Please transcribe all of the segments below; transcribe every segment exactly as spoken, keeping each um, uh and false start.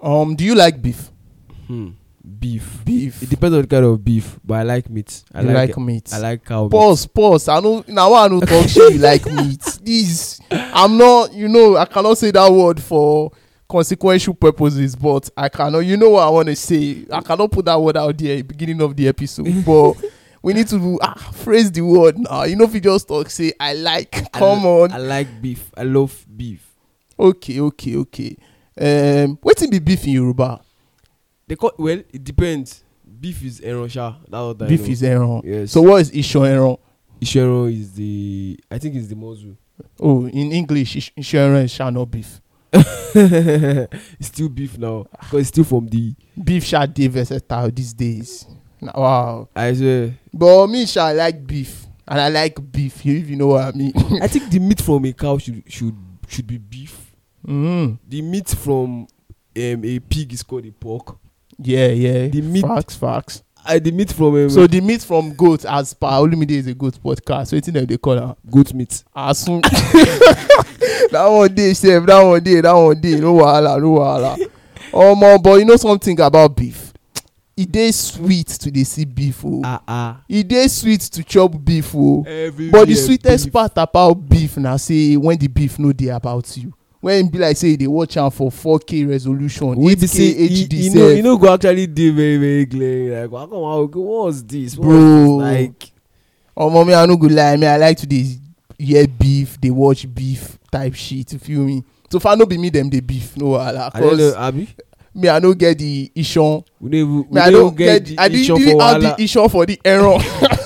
Um, do you like beef? Hmm. Beef. Beef. It depends on the kind of beef, but I like meat. I you like, like meat. I like cow Pause, pause. I know now I know talk shit you like meat. This I'm not, you know, I cannot say that word for consequential purposes, but I cannot, you know what I want to say. I cannot put that word out there at the beginning of the episode. But we need to ah, phrase the word now. You know, if you just talk, say I like. I Come l- on. I like beef. I love beef. Okay, okay, okay. Um, wetin be beef in Yoruba? They call well. It depends. Beef is ẹran sha. That's what I Beef know. is ẹran. Yes. So what is iṣan ẹran? Ishero is the. I think it's the muzzle. Oh, in English, iṣan ẹran is sha not beef. It's still beef now because it's still from the. Beef sha dey versatile these days. Nah, wow. I swear. But me sha like beef, and I like beef. If you know what I mean. I think the meat from a cow should should should be beef. Mm. The meat from um, a pig is called a pork. Yeah, yeah. The meat- facts, facts. Uh, the meat from um, So the meat from goat, as per Olumide is a goat podcast. So it's in they call am goat meat. asun. That one day, sef. That one day. That one day. No wahala, no wahala. Oh man, but you know something about beef? It dey sweet to dey see beef, oh. Ah ah. E dey sweet to chop beef, oh. Everywhere But the sweetest beef. part about beef na say when the beef no dey about you. When e be like say you dey watch am for four K resolution, We eight be say K H D you, you know sef. you know go actually dey very very clear. Like how come how what's this? What's Bro. this? Like Omo, me I no go lie, me I like to dey hear beef, dey watch beef type shit. You feel me? So far no be me dem dey beef, no wahala. I don't know, Cause Abi. me I no get the iṣan. We don't even, we Me I don't don't even get, get. the I didn't, issue didn't for have the wahala. iṣan for the ẹran.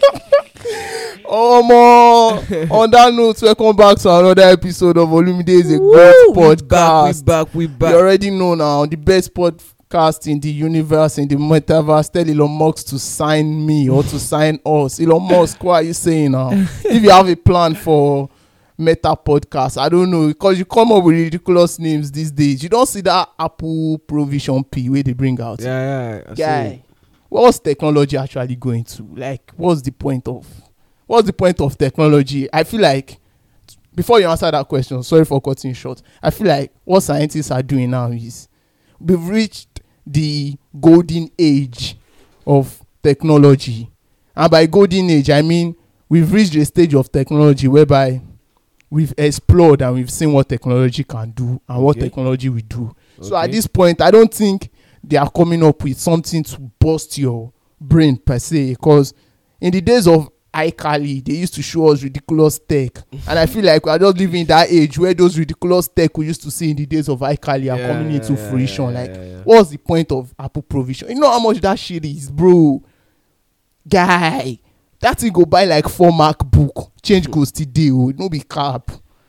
Omo, on that note, welcome back to another episode of Olumide is a Goat We back, we podcast. back, we back. You already know now, the best podcast in the universe, in the metaverse. Tell Elon Musk to sign me or to sign us. Elon Musk, what are you saying now? If you have a plan for Meta podcast, I don't know, because you come up with ridiculous names these days. You don't see that Apple Provision P where they bring out. Yeah, yeah. I Guy, see. what's technology actually going to? Like, what's the point of? What's the point of technology? I feel like, before you answer that question, sorry for cutting short. I feel like what scientists are doing now is we've reached the golden age of technology. And by golden age, I mean we've reached a stage of technology whereby we've explored and we've seen what technology can do and what Okay. technology will do. So Okay. at this point, I don't think they are coming up with something to bust your brain per se. Because in the days of iCarly, they used to show us ridiculous tech. And I feel like we are just living in that age where those ridiculous tech we used to see in the days of iCarly are Yeah, coming into yeah, fruition. yeah, Like, yeah, yeah. what's the point of Apple Provision? You know how much that shit is, bro? Guy, that thing go buy like four MacBook. Change goes today, oh, no be cap.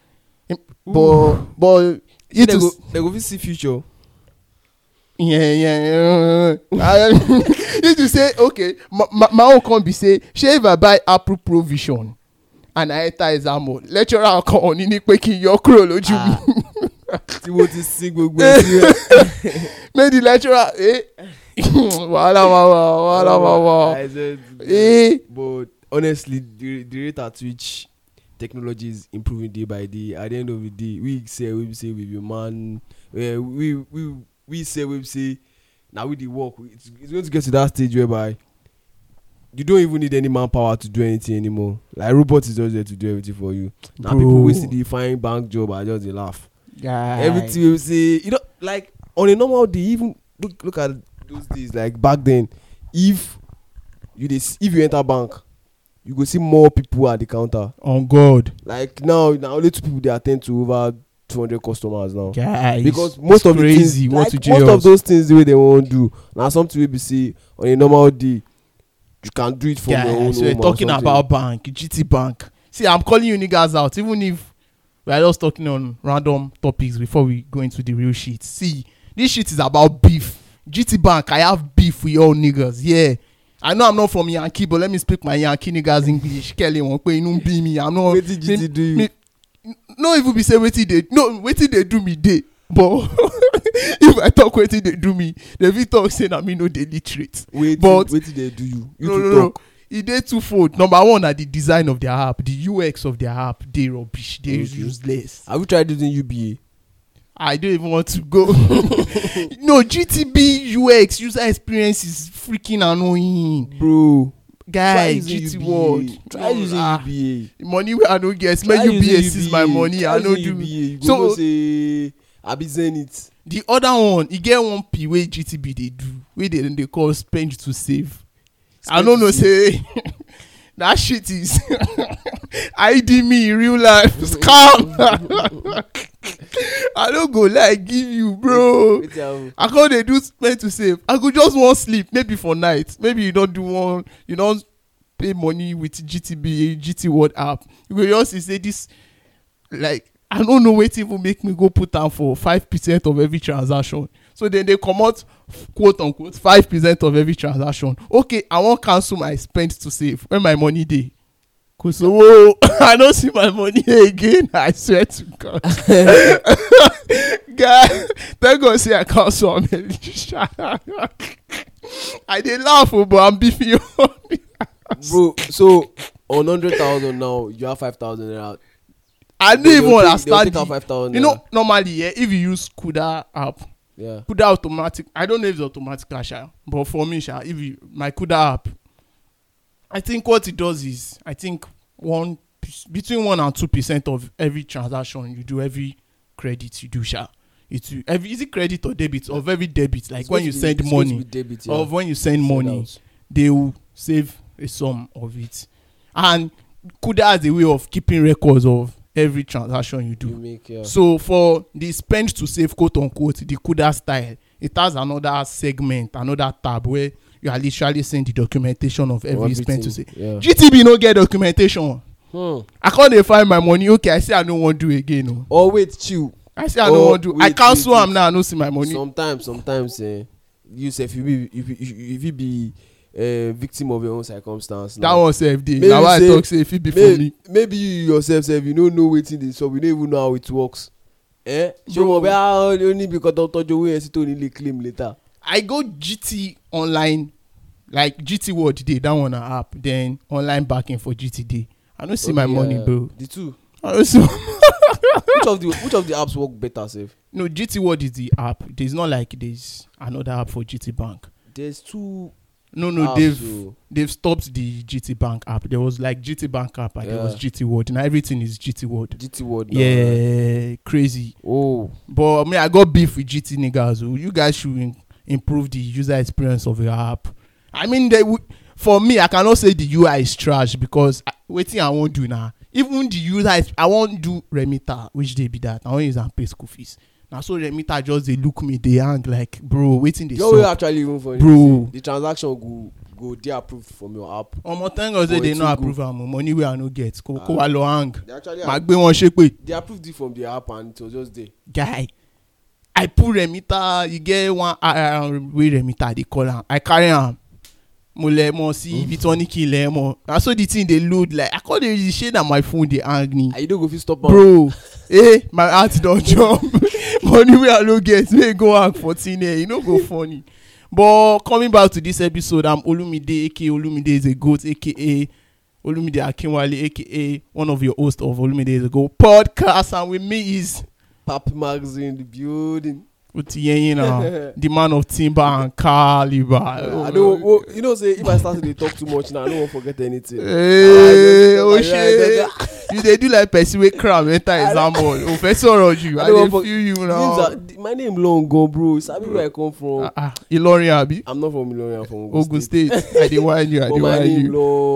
But, but, See, you they to go, s- they go fit see future. yeah, yeah, yeah. I- you to say, okay, my, my, my own can be say, shey if I buy Apple Provision and I enter exam hall, lecturer come on, ní pé kí n yọ kúrò lójú mi. Tí mo ti sin gbogbo ẹ̀ sí. Make the lecturer, eh? Wàhálà wà wà, wàhálà wà wà. I said, Eh? but honestly, the, the rate at which technology is improving day by day, at the end of the day, we say we say we be man, uh, we we we say we say now with the work, it's, it's going to get to that stage whereby you don't even need any manpower to do anything anymore. Like robot is just there to do everything for you. Now Bro. people wasting the fine bank job, I just they laugh. Guy. Everything we say, you know, like on a normal day, even look look at those days, like back then, if you dey if you enter bank, you go see more people at the counter. On God. Like now, now only two people they attend to over two hundred customers now. Guys. Because most it's of crazy the things, what like to most jail. of those things the way they won't do. Now something we be see on a normal day, you can do it from your own Guys, we're home or talking something. about bank, G T Bank. See, I'm calling you niggas out, even if we are just talking on random topics before we go into the real shit. See, this shit is about beef. G T Bank, I have beef with all niggas. Yeah. I know I'm not from Yankee, but let me speak my Yankee niggas English. Kelly won't pay no be me. I'm not. Wetin G T me- do you? me- No, even be say wetin they no wetin they do me dey. But if I talk wetin they do me, they fit talk say na me no dey literate. Wait, but- wait till they do you. You no, to no, no. talk. E dey twofold. Number one na the design of their app, the U X of their app dey rubbish, dey Okay. useless. Have you tried using U B I don't even want to go. No, G T B U X user experience is freaking annoying, bro. Guy, G T World. Try No, using ah, U B A. money wey I no get. Try Make U B A using seize U B A. my money. Try I no using do. U B A. You go So- know say abi Zenith. The other one, e get one P wey G T B dey do, wey they dey call spend to save. I Spend don't to know save. say that shit is I D me in real life scam. I don't go like give you, bro. Wetin happen? I can't dey do spend to save. I could just want sleep, maybe for night. Maybe you don't do one, you don't pay money with G T B, G T World app. You go just see say this, like, I don't know wetin even make me go put am for five percent of every transaction. So then they comot quote unquote five percent of every transaction. Okay, I wan cancel my spend to save when my money dey. Cause oh, I don't see my money again. I swear to God. Guy, thank God say I cancel am early. I dey laugh, oh, but I'm beefing you up. Bro, so on hundred thousand now, you have five thousand naira. I don't They- even they'll take- understand. they'll take out the- five thousand You know, naira. normally, yeah, if you use Kuda app, Yeah. Kuda automatic. I don't know if it's automatic cash out, but for me, sha, if you my Kuda app, I think what it does is, I think one between one and two percent of every transaction you do, every credit you do, sha, it's every is it credit or debit of every debit, like It's when going you to be- send it's going to money, be debit, yeah. or when you send Send money, out. they will save a sum of it, and Kuda has a way of keeping records of every transaction you do. You make, yeah. So for the spend to save quote unquote the Kuda style, it has another segment, another tab where you are literally seeing the documentation of every spend to save. Yeah. G T B no get documentation. Hmm. I can't dey find my money. Okay, I say I no wan do again. No. Oh wait, chill. I say I Oh, no wan do. I wait, cancel wait, am wait. now. I no see my money. Sometimes, sometimes, eh, you say if you be if you, if you, if you be a victim of your own circumstance. That now, one sef dey. Maybe Na why I say- talk say if it be for may, me. maybe you yourself sef you no know wetin dey sup, you no even know how it works. Eh? ṣé Bro. mo bẹ́ẹ̀ ó ní bí kan tó tọ́jú owó yẹn sí tó ní lè claim later. I go G T online, like G T World dey. That one na app. Then online backing for G T D. I no see my Okay, money, yeah, bro. The two. I no see. which of the which of the apps work better sef? No, G T World is the app. There's not like there's another app for G T Bank. There's two. No, no, apps, they've so- they've stopped the G T Bank app. There was like G T Bank app and there was Yeah. G T World. Now everything is G T World. G T World. now. Yeah, crazy. Oh. But I mean, I got beef with G T niggas. Oh. You guys should in- improve the user experience of your app. I mean, they w- for me, I cannot say the U I is trash because I, waiting I won't do now. Even the user, is, I won't do Remita, which they be that. I won't use and pay school fees. Now so Remita just they look me, they hang like, bro, waiting they Your way suck. actually even for Bro. the transaction go go dey approved from your app. Omo thank God say But they it no too approve am. Money wey I no get. Kó kó Ah. wa lọ hang. They actually Màá gbé wọn ṣépè. they approved it from the app and it was just there. Guy, I put Remita, you get one uh, wey Remita dey call am. I carry am. Mo lẹ mọ sí ibi tí wọ́n ní kí n lẹ mọ. Na so the thing dey load like I come dey shey na my phone dey hang me. And you don't go fit stop am. Bro, eh, my heart don jump. Money wey I no get, wey go hang fourteen here, e no go funny. But coming back to this episode, I'm Olumide, aka Olumide is a goat, aka Olumide Akinwale, aka one of your hosts of Olumide is a goat podcast, and with me is Papi Mags in the building. Utiyenyi now, the man of timber and caliber. I don't. Well, you know, say if I start to dey talk too much now, I don't want to forget anything. Hey, Ah, oh I just- shit! You dey do like person wey cram enter exam hall. O fẹ́ sọ̀rọ̀ jù, I I don't dey want for- feel you Names now. are- my name long gone, bro. Sabi where I come from. Ah, ah, Ilorin abi? I'm not from Ilorin. I'm from Ogun, Ogun State. State. I dey whine you, I But dey my whine name you.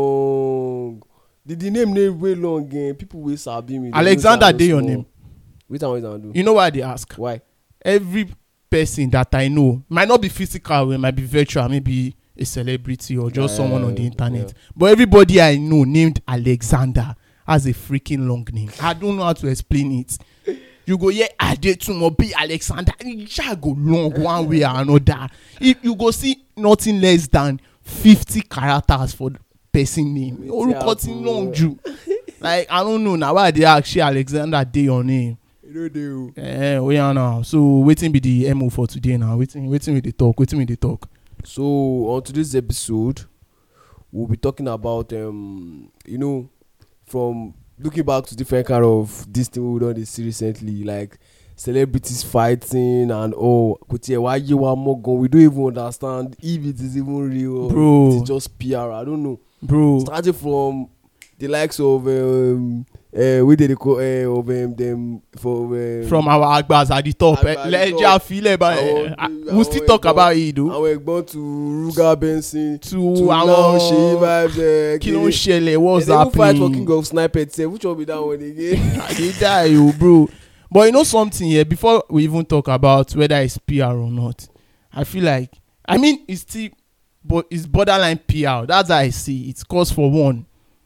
long. The, the name name way long again. People will sabi me. They Alexander know say I dey your know small. name. Which one I do? You know why they ask? Why? Every person that I know might not be physical, it might be virtual, maybe a celebrity or just Yeah, someone on the internet. yeah. But everybody I know named Alexander has a freaking long name. I don't know how to explain it. You go, yeah, I did to be Alexander. It shall go long one way or another. If you go see nothing less than fifty characters for the person name. Orúkọ tí ń long jù. Like, I don't know now why they actually Alexander dey your name. You know they will. Eh, we are now. So, waiting be the M O for today now. Waiting, waiting with the talk. Waiting with the talk. So on today's episode, we'll be talking about um, you know, from looking back to different kind of this thing we done this recently, like celebrities fighting and oh, Kuti, why you want more gun? We don't even understand if it is even real. Bro. It's just P R. I don't know. Bro. Starting from the likes of um, uh, we did the call uh, of um, them for um, From our Agbas at the top. Agba at the Let's top. just feel it, but Àwọn- uh, àwọn we'll still talk ẹ̀gbọ́n- about it, though. àwọn ẹ̀gbọ́n to Ruga Benson To to now Sheyi àwọn vibes. Uh, kí ló ń ṣẹlẹ̀, what's they even fight for happening? King of Sniper itself. Which one be that one again? I dey die, yo, bro. But you know something here, before we even talk about whether it's P R or not, I feel like, I mean, it's still, but it's borderline P R. That's how I see it. Cause for one,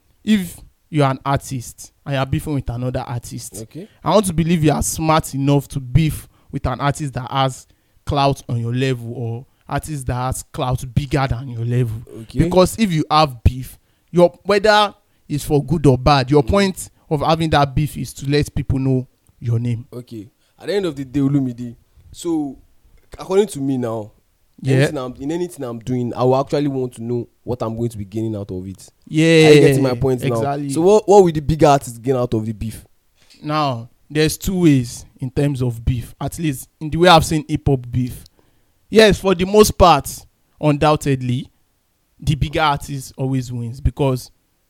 if you're an artist and you're beefing with another artist, Okay. I want to believe you are smart enough to beef with an artist that has clout on your level or artist that has clout bigger than your level. Okay. Because if you have beef, your whether it's for good or bad, your point of having that beef is to let people know your name. Okay. At the end of the day, Olumide. So, according to me now, Yeah. anything I'm, in anything I'm doing, I will actually want to know what I'm going to be gaining out of it. Yeah. Are you getting my point exactly. now? So, what what will the bigger artists gain out of the beef? Now, there's two ways in terms of beef, at least in the way I've seen hip hop beef. Yes, for the most part, undoubtedly, the bigger artist always wins because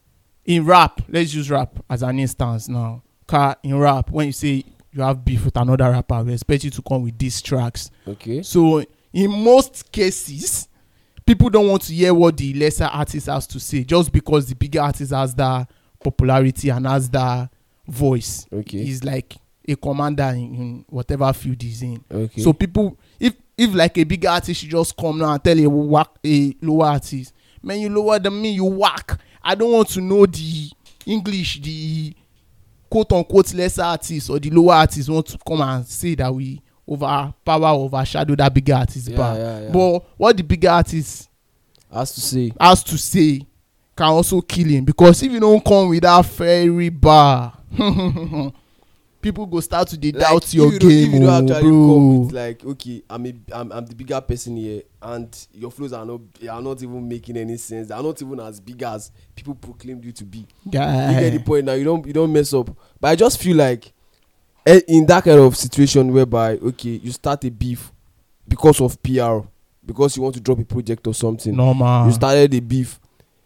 in rap, let's use rap as an instance now. Car in rap, when you say you have beef with another rapper, we expect you to come with diss tracks. Okay. So in most cases, people don't want to hear what the lesser artist has to say just because the bigger artist has that popularity and has that voice. Okay. He's like a commander in, in whatever field he's in. Okay. So people, if if like a bigger artist should just come now and tell a whack a lower artist, man, you lower than me, you whack. I don't want to know the English, the quote unquote lesser artist or the lower artist want to come and say that we overpower, overshadow that bigger artist. Yeah, bar. yeah, yeah. But what the bigger artist Has to say. has to say can also kill him, because if you don't come with that fairy bar, people go start to dey Like, doubt if your you don't- if game, you don't oh, actually come with bro. like, okay, I'm a, I'm, I'm the bigger person here, and your flows are not are not even making any sense. They are not even as big as people proclaimed you to be. You get the Guy. point now. You don't you don't mess up. But I just feel like eh, in that kind of situation whereby okay, you start a beef because of P R, because you want to drop a project or something. Normal. You started a beef,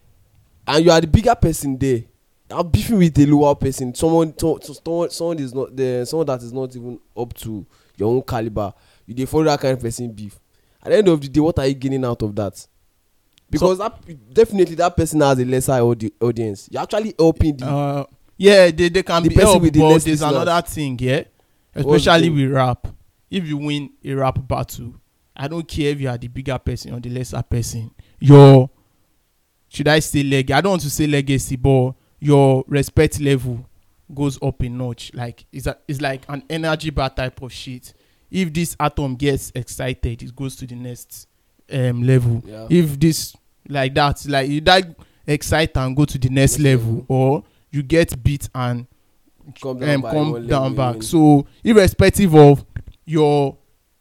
and you are the bigger person there. I'm beefing with a lower person, someone, to, to, someone, someone is not there, someone that is not even up to your own caliber. You dey follow that kind of person beef. At the end of the day, what are you gaining out of that? Because So- that definitely that person has a lesser audi- audience. You're actually helping the Uh, yeah, they, they can the be person helped, with the but less there's listeners. another thing, yeah. What's the Especially thing? with rap. If you win a rap battle, I don't care if you are the bigger person or the lesser person. Your, should I say leg? I don't want to say legacy, but your respect level goes up a notch. Like it's a, it's like an energy bar type of shit. If this atom gets excited, it goes to the next um, level. Yeah. If this like that, like you die excite and go to the next Next level, level. or you get beat and come down, um, by come one down level, back. you So irrespective of your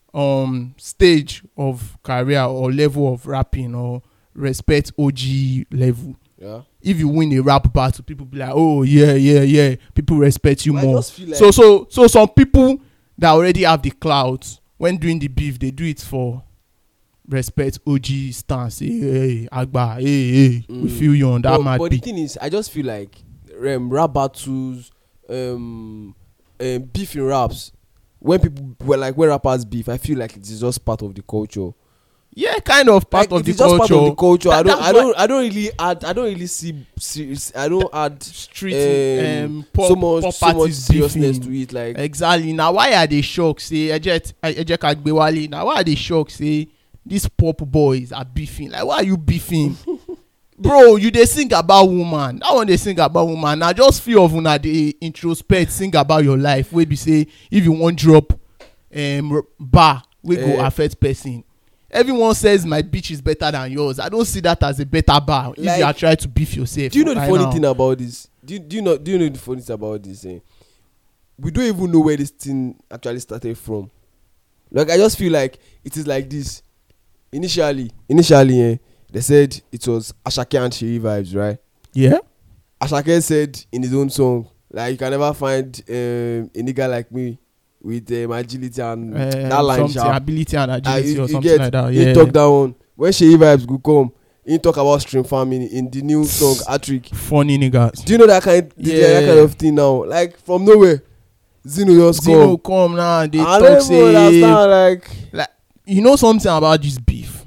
um stage of career or level of rapping or respect O G level, yeah. if you win a rap battle, people be like, oh yeah, yeah, yeah. People respect you But I more. just feel like- so so so some people that already have the clout, when doing the beef, they do it for respect O G stance. Hey, hey, Agba, hey, hey, we Mm. feel you on that but, mad but the beat. thing is, I just feel like um, rap battles, um, um, beef in raps. When people were like when rappers beef, I feel like it is just part of the culture. Yeah, kind of part Like, of it the is just culture. part of the culture. I That- don't, that's I why- don't, I don't really add. I don't really see. Serious, I don't add Street um, um, pop, so much, pop so much artists seriousness beefing. to it. Like Exactly. Now why are they shocked? Say Eje Eje Kagbewale. Now why are they shocked? Say these pop boys are beefing. Like why are you beefing? Bro, you dey sing about woman. That one they sing about woman. Now just few of una dey introspect, sing about your life. Wey be say if you wan drop um, r- bar, wey go Eh. affect person. Everyone says my bitch is better than yours. I don't see that as a better bar if Like, you are trying to beef yourself. do you know the right funny now. thing about this? Do you, do you know? Do you know the funny thing about this? Eh? We don't even know where this thing actually started from. Like I just feel like it is like this. Initially, initially, eh, they said it was Ashake and Sheyi vibes, right? Yeah. Ashake said in his own song, like you can never find um, a nigga like me with um, agility and Uh, that line something sharp. ability and Ah, agility you- or you something get- like that. He Yeah. talk that one. When Sheyi Vibes go come, he talk about stream farming in the new song Atrick. Funny niggas. Do you know that kind? Yeah. that Yeah. kind of thing now. Like from nowhere, Zino just Zeno come. come now. They I talk don't say understand. Like like you know something about this beef.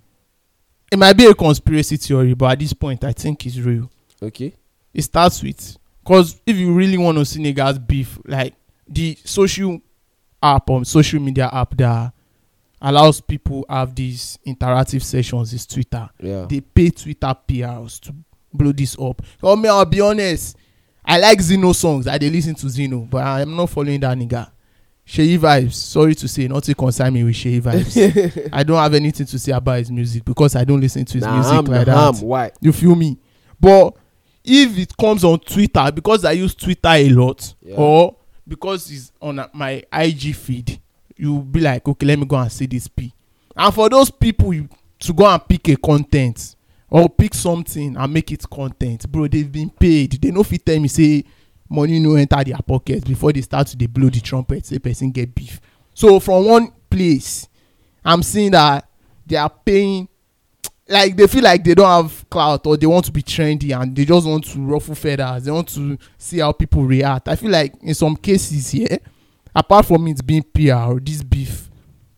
It might be a conspiracy theory, but at this point, I think it's real. okay. It starts with because if you really want to see niggas beef, like the social app or social media app that allows people have these interactive sessions is Twitter. Yeah. They pay Twitter P Rs to blow this up. Oh me, I'll be honest. I like Zeno songs. I dey listen to Zeno, but I'm not following that nigga. Sheyi Vibes, sorry to say, not to concern me with Sheyi Vibes. I don't have anything to say about his music because I don't listen to his Nah, music ham, like nah, that. ham. Why? You feel me? But if it comes on Twitter, because I use Twitter a lot, Yeah. or because it's on uh, my I G feed, you'll be like, okay, let me go and see this P. And for those people you, to go and pick a content or pick something and make it content, bro, they've been paid. They no fit tell me say money no enter their pockets before they start to dey blow the trumpet say person get beef. So from one place, I'm seeing that they are paying, like they feel like they don't have clout or they want to be trendy and they just want to ruffle feathers. They want to see how people react. I feel like in some cases here, apart from it being P R, this beef,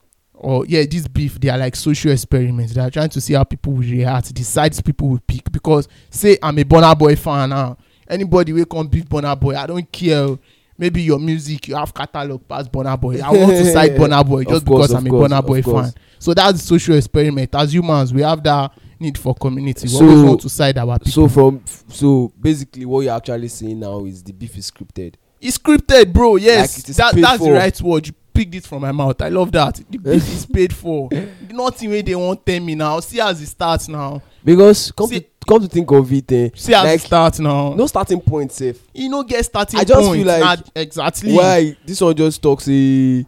or yeah, this beef, they are like social experiments. They are trying to see how people will react, the sides people will pick. Because say I'm a Burna Boy fan now, anybody will come beef Burna Boy, I don't care. Maybe your music, you have catalog past Burna Boy. I want to side Burna Boy just Of course, because I'm of a course, Burna of Boy course. fan. So that's the social experiment. As humans, we have that need for community. We So- always want to side our people. So from so basically, what you're actually saying now is the beef is scripted. It's scripted, bro. Yes, Like it is that, paid that's the for. right word. You picked it from my mouth. I love that. The beef is paid for. Nothing way they won't tell me now. See as it starts now. Because come See- to come to think of it, eh, See as like it starts now. no starting point safe. You know, get starting I just point. feel like Nah, exactly. Why this one just talks a.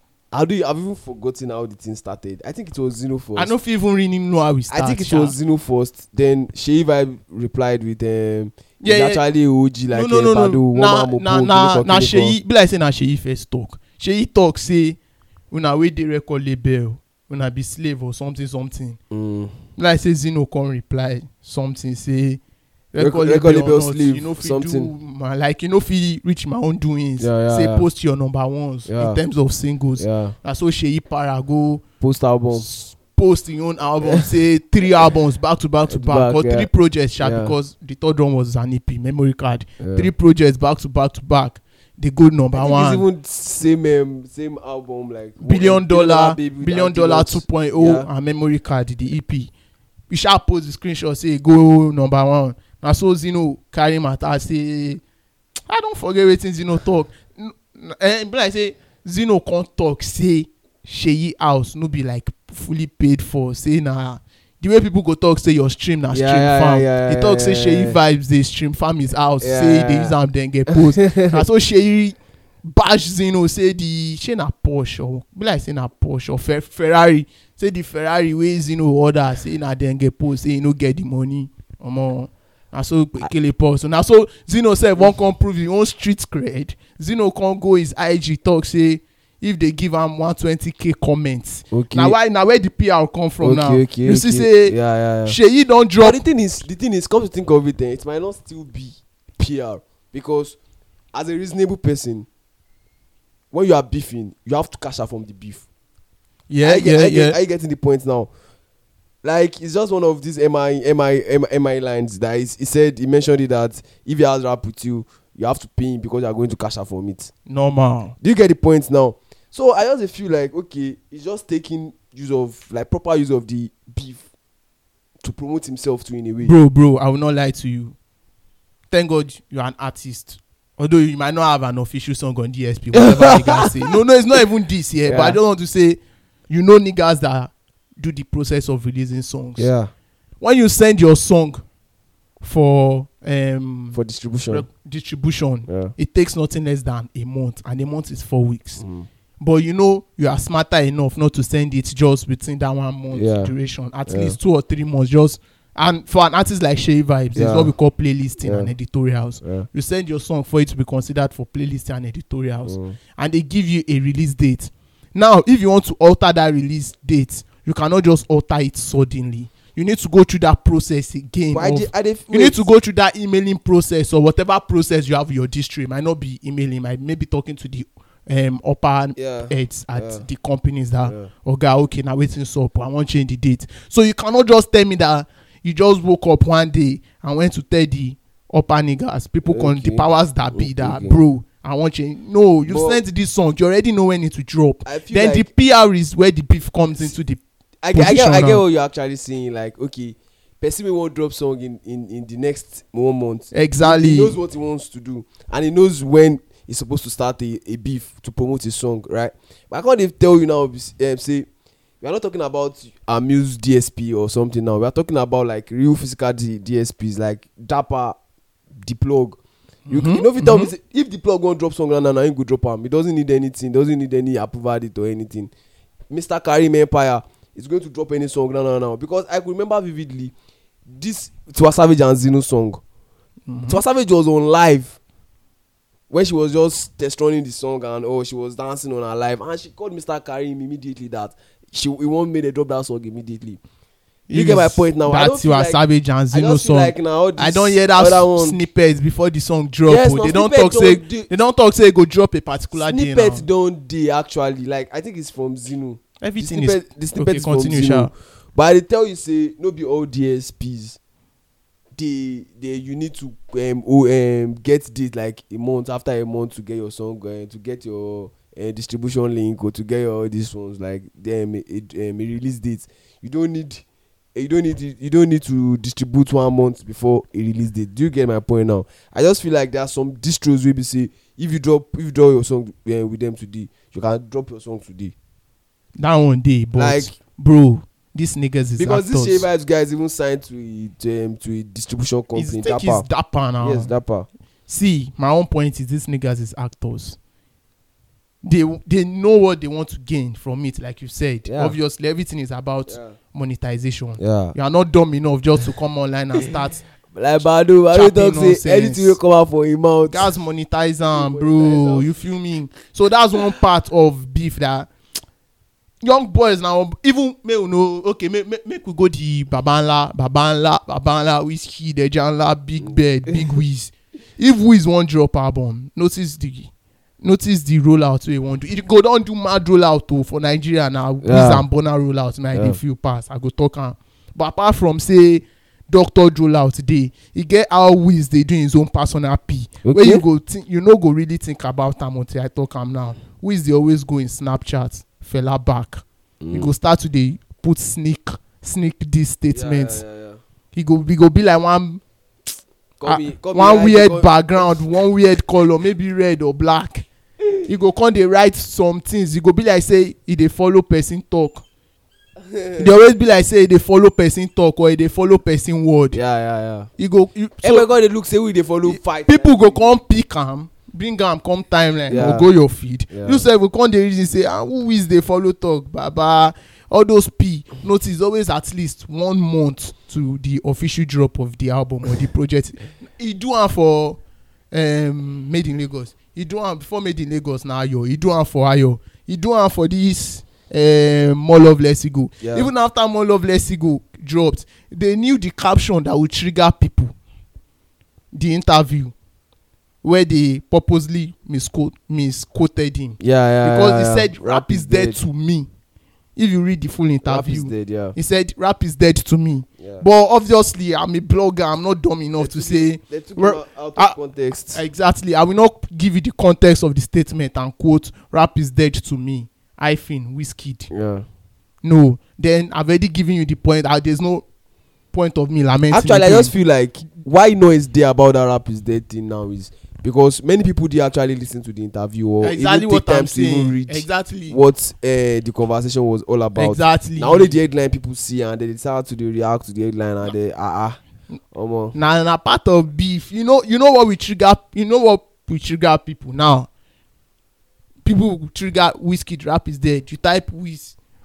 I do. I've even forgotten how the thing started. I think it was Zeno first. I don't even really know how we start. I think it sha. was Zeno first. Then Sheyi Vibe replied with um. Yeah, Yeah, yeah. actually O G like no, no, no, uh, no. Badu, Nah, Woman, nah, Mopo, nah, Kiniko, nah. Kiniko. Sheyi, be like say na Sheyi first talk. Sheyi talk say, una wey dey record label, una be slave or something, something. Mm. Like say Zeno come reply something say Record- record record label or label not, sleeve, you know fit something. do my, like you know fit reach my own doings. Yeah, yeah, say yeah. post your number ones Yeah. in terms of singles. Yeah. Na so Sheyi para go Post album. s- post im own album say three albums back to back to Back, back or yeah. three projects sha Yeah. because the third one was an E P memory card. Yeah. Three projects back to back to back. They go number I think one. it's even same um, same album like Billion dollar, Baby with billion dollar Antidote. two point oh Yeah. and memory card, the E P. We shall post the screenshot, say go number one. Now so Zeno carry matter, say, I don't forget wetin Zeno talk. N- n- eh, be like say Zeno can't talk, say Sheyi house no be like fully paid for. Say na the way people go talk, say your stream na Yeah, stream yeah, farm. yeah, They yeah, talk say yeah, Sheyi yeah. vibes dey stream farm his house. Yeah, Say yeah, they yeah. use am then get post. Na so Sheyi bash Zeno say the shey na Porsche or be like say na Porsche or Fer Ferrari. Say the Ferrari wey Zeno order say na then get post. Say he no get the money. Omo. Na so kele post. So na so Zeno sef wan come prove him own street cred. Zeno come go his I G talk say if they give am one twenty k comments. Okay. Na why na where the P R come from okay, now. Okay, you see okay. say yeah, yeah, yeah. Sheyi don But drop. the thing is, the thing is, come to think of it, eh, it might not still be P R because as a reasonable person, when you are beefing, you have to cash out from the beef. Yeah, Are you get- yeah, are you get- yeah. Are you getting the point now? Like it's just one of these M I M I M I, M I lines that is, he said he mentioned it that if he has rap with you, you have to pay him because you are going to cash out from it. Normal. Do you get the point now? So I just feel like okay, he's just taking use of like proper use of the beef to promote himself to in a way. Bro, bro, I will not lie to you. Thank God you're an artist. Although you might not have an official song on D S P, whatever niggas say. No, no, it's not even this here. Yeah. But I just want to say, you know niggas that do the process of releasing songs. Yeah, When you send your song for um for distribution. rec- distribution, Yeah. it takes nothing less than a month, and a month is four weeks. Mm. But you know you are smarter enough not to send it just within that one month Yeah. duration. At Yeah. least two or three months. Just And for an artist like Shay Vibes, Yeah. it's what we call playlisting Yeah. and editorials. Yeah. You send your song for it to be considered for playlisting and editorials, Mm. and they give you a release date. Now, if you want to alter that release date, you cannot just alter it suddenly. You need to go through that process again. But I of- did, I did, you need to go through that emailing process or whatever process you have with your district. It might not be emailing, might maybe talking to the um upper Yeah. heads at Yeah. the companies that Yeah. okay, okay, now waiting so I want to change the date. So you cannot just tell me that you just woke up one day and went to tell the upper niggas, people con the Okay. powers that be that Okay. bro, I want change. No, you But- sent this song, you already know when it will drop. I feel Then like the P R is where the beef comes into the I get, I get, position I get now. what you're actually saying. Like, okay, person will won't drop song in, in, in the next one month. exactly. He knows what he wants to do, and he knows when he's supposed to start a, a beef to promote his song, right? But I can't even tell you now. Um, say we are not talking about Amuse D S P or something now. We are talking about like real physical D- DSPs, like Dapper, the plug. You, Mhm, you know if you tell me mhm. say, if the plug won't drop song now, now, now he go drop am. He doesn't need anything. Doesn't need any approval date or anything. Mister Karim Empire is going to drop any song now, now, now. Because I could remember vividly this Tiwa Savage and Zeno song. Mhm. Tiwa Savage was on live when she was just testing the song and oh she was dancing on her live and she called Mister Karim immediately that she he want me to drop that song immediately. You get my point now. I don't That's feel your like, Savage and I Zeno just feel song. like now all I this don't hear that other s- one, snippets before the song drop. Yes, oh. no, they don't snippet talk say don't do- they don't talk say go drop a particular day now. snippet don't dey actually like I think it's from Zeno. Everything the is snippet, the snippet okay. is from Continue, Zeno. Sha. But they tell you say no be all D S Ps. They they you need to um, oh, um get this like a month after a month to get your song uh, to get your uh, distribution link or to get your these ones like them a, a, um, a release date. You don't need you don't need you don't need to distribute one month before a release date. Do you get my point now? I just feel like there are some distros where we say if you drop if you drop your song uh, with them today, you can drop your song today. That one day, but Like bro, these niggas is because actors. this Shay Vibes guys even signed to a to, um, to a distribution He's, company. think he's Dapper. dapper now. Yes, Dapper. See, my own point is these niggas is actors. They they know what they want to gain from it, like you said. Yeah. Obviously, everything is about Yeah. monetization. Yeah. You are not dumb enough just to come online and start Like Badu, I Chopping don't talk nonsense. say anything will come out for him mouth. gas monetize am, Monetize bro. am. You feel me? So that's one part of beef that young boys now even may we know okay make, make, make we go the Babanla Babanla Babanla Whiskey the Janla Big Bird Big Wiz. If Wiz wan drop album, notice the notice the rollout wey he wan do. He go don do mad rollout o for Nigeria now. Wiz Yeah. and Burna rollout na I Yeah. dey feel pass. I go talk am. But apart from say Doctor rollout dey, e get how Wiz dey do his own personal P. Where Okay. you go think you no go really think about am until I talk am now. Wiz dey always go in Snapchat, fella back. Mm. He go start to dey put sneak sneak dis statements. Yeah, yeah, yeah. He go he go be like one Call ah, me- call me one like- weird call- background, one weird color, maybe red or black. He go come dey write some things. He go be like say he dey follow person talk. He dey always be like say he dey follow person talk or he dey follow person word. Yeah, yeah, yeah. He go you, So, so everybody dey look say we dey follow fight. people go come pick am, bring am come timeline Yeah. or go your feed. Yeah. You sef go come dey reason say ah who is dey follow talk baba. All those P notice always at least one month to the official drop of the album or the project. He do am for um, Made in Lagos. He do am before Made in Lagos na Ayo. He do am for Ayo. He do am for this um, More Love Less Go. Yeah. Even after More Love Less Go dropped, they knew the caption that would trigger people. The interview where they purposely misquote misquoted him Yeah, yeah. because yeah, he yeah. said rap is dead to me. If you read the full Rap is interview, dead, yeah. he said rap is dead to me. Yeah. But obviously, I'm a blogger. I'm not dumb enough to say They took Ra- it out out of ah, context. exactly. I will not give you the context of the statement and quote rap is dead to me. Hyphen Wizkid. Yeah. No, then I've already given you the point. Uh, there's no point of me lamenting. Actually, I again. just feel like why noise there about that rap is dead thing now is because many people did actually listen to the interview or exactly even what take I'm time to even saying. read Exactly. what uh, the conversation was all about. Exactly. Now only the headline people see and they decide to dey react to the headline and they ah ah. Omo. Now, na part of beef. You know, you know what we trigger. You know what we trigger people now. People will trigger Wizkid rap is dead. You type Wiz,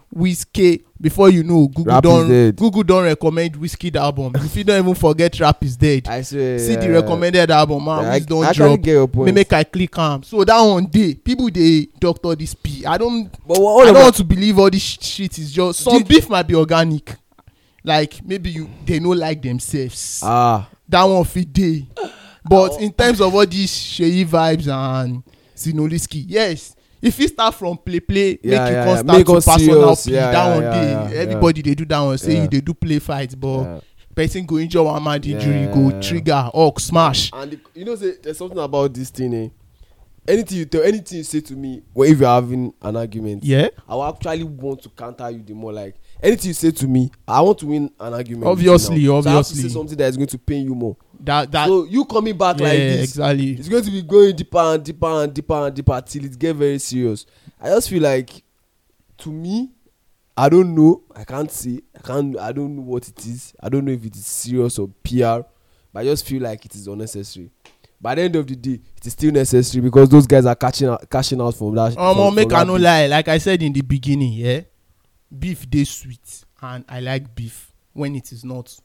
Whiskey. Before you know, Google Rap is don't dead. Google don't recommend Whiskey the album. If you don't even forget Rap is Dead. I swear. See yeah, the yeah. recommended album, man. Yeah, Which I, don't I drop. can't get your point. Me make I click am. So that one day, people they doctor this P. I don't. But what, I don't about, want to believe all this sh- shit is just some Did- beef might be organic. Like maybe you they no like themselves. ah, That one fit day. But in terms of all these Sheyi vibes and Sinoliski, yes. If you start from play play, Yeah, make you yeah, come yeah. start Make to us personal serious. play. Yeah, that yeah, one yeah, day, yeah, yeah. everybody they do that one. Say Yeah. you they do play fights, but yeah. person go injure one man injury, Yeah. go trigger, or smash. And the, you know, say, there's something about this thing. Eh? Anything you tell, anything you say to me, well, if you're having an argument, Yeah, I will actually want to counter you the more. Like anything you say to me, I want to win an argument. with you Obviously, now. So I have to obviously. say something that is going to pain you more. that that So you coming back yeah, like this, exactly. it's going to be going deeper and deeper and deeper and deeper till it get very serious. I just feel like, to me, I don't know. I can't say. I can't. I don't know what it is. I don't know if it is serious or P R. But I just feel like it is unnecessary. By the end of the day, it is still necessary because those guys are catching out, cashing out from that. Um, from, make from I that no beef. lie. Like I said in the beginning, yeah, beef dey sweet, and I like beef when it is not.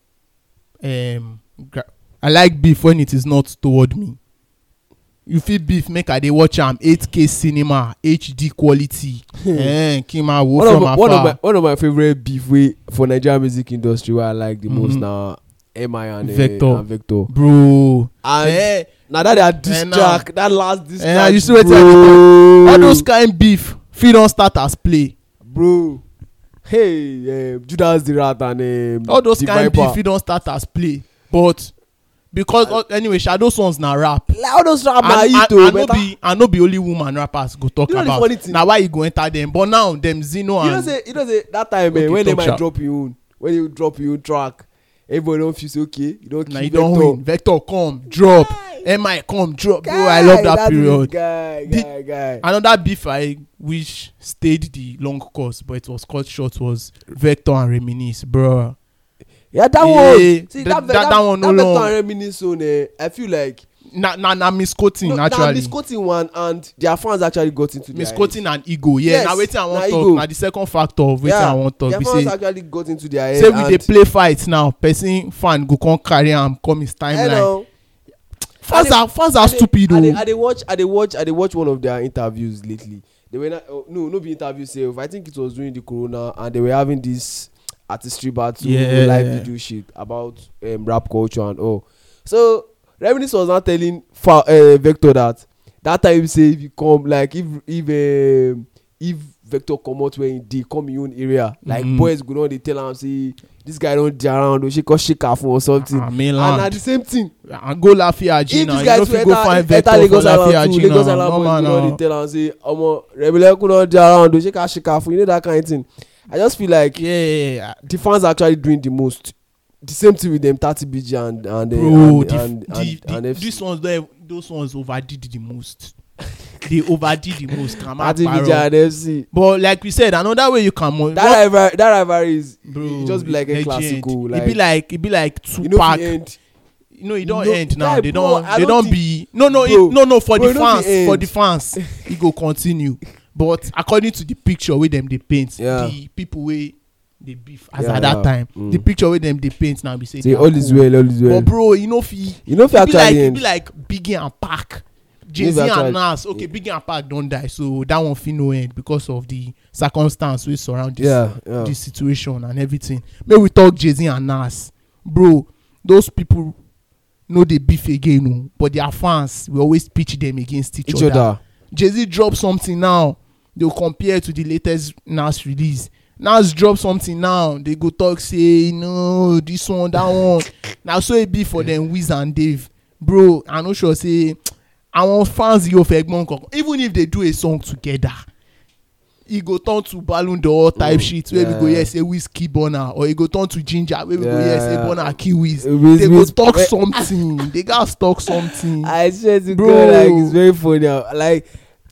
Um, gra- I like beef when it is not toward me. You feel beef make I dey watch am eight K cinema, H D quality. eh, Kima wo One of, from my, one, of afar. my, one of my favorite beef way for Nigerian music industry where I like the most Mhm. now M I and, uh, Vector. and Vector. Bro. And Eh, now that they are diss Eh, nah. track, that last diss Eh, track, you see wetin I bro. all those kind beef fit don start as play. Bro. Hey, uh, Judas the Rat and um, All those the kind Viper. beef fit don start as play. But because uh, anyway, Shadow Sons na rap. Like, all those rap na and, hit and, oh, and no better. be and no be only woman rappers go talk You know the about funny thing? na why you go enter them but now them Zeno You know and say, you know say that time Okay, eh, when they talk might sharp. drop you own, when you drop your own track, everybody don't feel say okay, you don't na keep you don win. Vector come drop, M I come drop. Bro, I love that period. Guy, The- guy, guy. Another beef I wish stayed the long course but it was cut short was Vector and Reminisce, bro. Yeah, that Yeah, one. See, that- that, that- that one no that long. Vector and Reminisce song, eh, I feel like Na na na misquoting no, na naturally. misquoting one, and their fans actually got into their Misquoting and ego. Yeah, Yes, na wetin I na wan ego. talk. Na the second factor of wetin Yeah, I wan talk their be fans say actually got into their head. say we dey and- play fight now person fan go come carry am come his timeline. Hello. fans I dey- are fans are I dey- stupid I dey- o. I dey watch I dey watch I dey watch one of their interviews lately. They were not, oh, no no be interview sef. I think it was during the corona and they were having this artistry battle Yeah. live video shit about um, rap culture and all. So Reminisce was not telling Fa- uh, Vector that that time say if you come like if if um, if Vector come out where he dey come in your own area like Mhm. boys go down dey tell am say this guy don dey around o shake or shake am or something. Ah, and mainland na the same thing. and go lafiaji If na this you guy no too fit go enter find enter vector for Lagos Island too lafiaji Lagos na Island boys normal go don dey na. tell am say omo Rebelekun don dey around o shake am shake am for you know that kind of thing. I just feel like Yeah, yeah, yeah. the fans are actually doing the most. The same thing with them thirty B G and and uh, Bro, and, the, and, the, and, the, and F C. these ones they- those ones overdid the most. They overdid the most. Kama thirty B G Paro. and F C. But like we said, another way you can mo- That what- rivalry, that rivalry is bro, it just be like a legend. classical. Like it be like it be like you know, Tupac. if it end, You know, it don't No, end now. guy, They bro, don't. I They don't don't be. No, no, Bro, it, no, no. For bro, the it no fans, fit for end. the fans, it go continue. But according to the picture where them they paint, Yeah. the people way they beef as Yeah, at that yeah. time, Mm. the picture where them they paint now be say. say they are all is cool. well, all is well. But bro, you know, if you You know, if you it be like actually it end. be like Biggie and Pac. Jay If Z you actually- and Nas, okay, Biggie and Pac don't die, so that one fit no end because of the circumstance we surround this, Yeah, yeah. this situation and everything. May we talk Jay Z and Nas, bro. Those people know they beef again, no, but their fans we always pitch them against each, Each other. other. Jay Z drop something now, they'll compare to the latest Nas release. Nas drop something now, they go talk say no, this one, that one. Now so it be for them Wiz and Dave, bro. I no sure say our fans yo for Egbon Kankan. Even if they do a song together, e go turn to Ballon d'Or type Mm, shit where we go yeah. hear say Whiskey Burner, or e go turn to Ginger where we go hear say Yeah. Burner kill Wiz. Wiz- They go Wiz- talk eh, something. They gotta talk something. I swear to Bro. God, like it's very funny. ah. Like,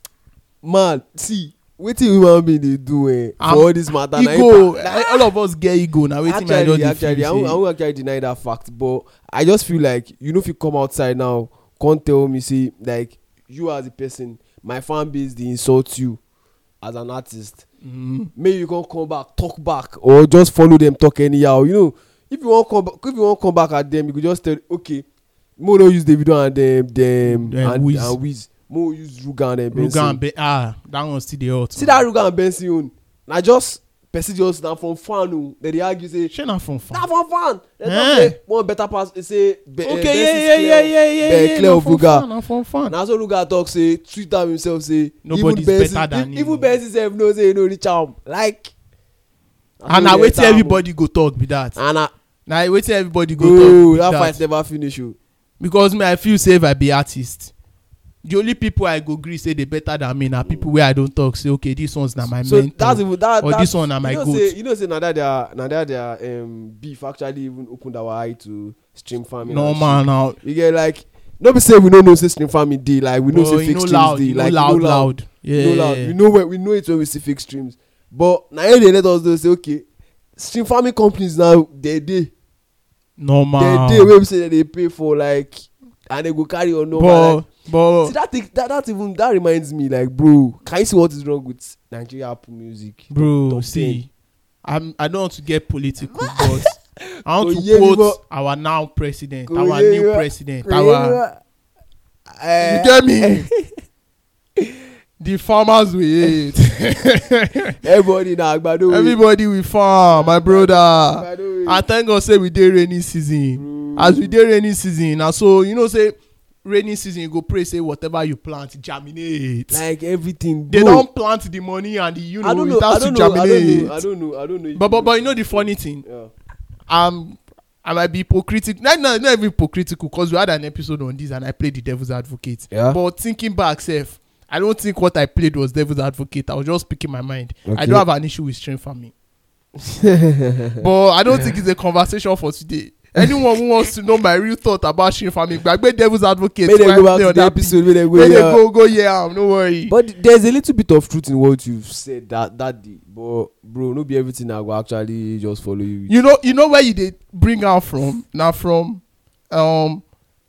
man, see, wetin human being dey do eh, Um, for all this matter. na Ego, impact- like, all of us get ego. Now waiting my actually, just actually, I won't, I won't actually deny that fact, but I just feel like you know if you come outside now, can't tell me say like you as a person, my fan base they insult you as an artist. Mm. Maybe you can come back, talk back, or just follow them, talk anyhow. You know, if you want come back, if you want come back at them, you could just tell, okay, more don't use Davido and them, them Them and Wiz. and Wiz. More use Ruga and Benson. Ruga and Ben, ah, that one still the hot. See that Ruga and Benson own. Now just person just now from fan, oh, then they argue say, She not from fan. not from fan. Let's Eh. not say one better pass. They say, Be- Okay, uh, yeah, Benson yeah, is yeah, clear. yeah, yeah, Be- yeah. clear Not of from Ruga. fan, not from fan. Now so Ruga talk say, tweet am himself say, Nobody's even Benson, better than if- him. even Benson self know say he no reach am. Like, And I wait till everybody go talk be that. And I, Now I wait till everybody go bro, talk be that that. fight never finish. Oh. Because me I feel say if I be artist, the only people I go agree say they better than me na people where I don't talk say okay this one's na my So mentor. that's even that. Or that's, this one na my you know, goat. say, you know, say now that their now that their um beef actually even opened our eye to stream farming. No and man shit. now. You get like, no be say we don't know say stream farming dey, like we know Bro, say you fake know streams loud, dey, you know like loud, you know loud. Yeah. you know loud. We know when we know it when we see fake streams. But now they let us know say okay, stream farming companies now they dey No they man. dey wey we say that they pay for like and they go carry on number. But Like, but see that thing that that even that reminds me like bro, can you see what is wrong with Nigeria Apple Music? bro, Top see, I'm I don't want to get political, but I want Go to hear me, quote our now president, Go our hear new me. president, our Uh, you get me. The farmers we hate. everybody na agbado wey- Everybody we farm, my brother. agbado wey- I thank God say we dey rainy season. As we dey rainy season, na so you know say rainy season you go pray say whatever you plant germinate. like everything. They bro. don't plant the money and the you I know don't it know. I has to don't know. I don't germinate. know. I don't know. I don't know. if But but you but you know the funny thing, Yeah. um, I might be hypocritical. Not not not even hypocritical because we had an episode on this and I played the devil's advocate. Yeah. But thinking back, self, I don't think what I played was devil's advocate. I was just speaking my mind. I Okay. don't have an issue with stream farming. But I don't think it's a conversation for today. Anyone who wants to know my real thought about stream farming, gbagbe devil's advocate. May they why go I back play to on the that episode. May they go. May they Yeah. go go yeah, no worry. But there's a little bit of truth in what you've said that that day. But bro, no be everything I go actually just follow you. You know, you know where you did bring out from? Now from um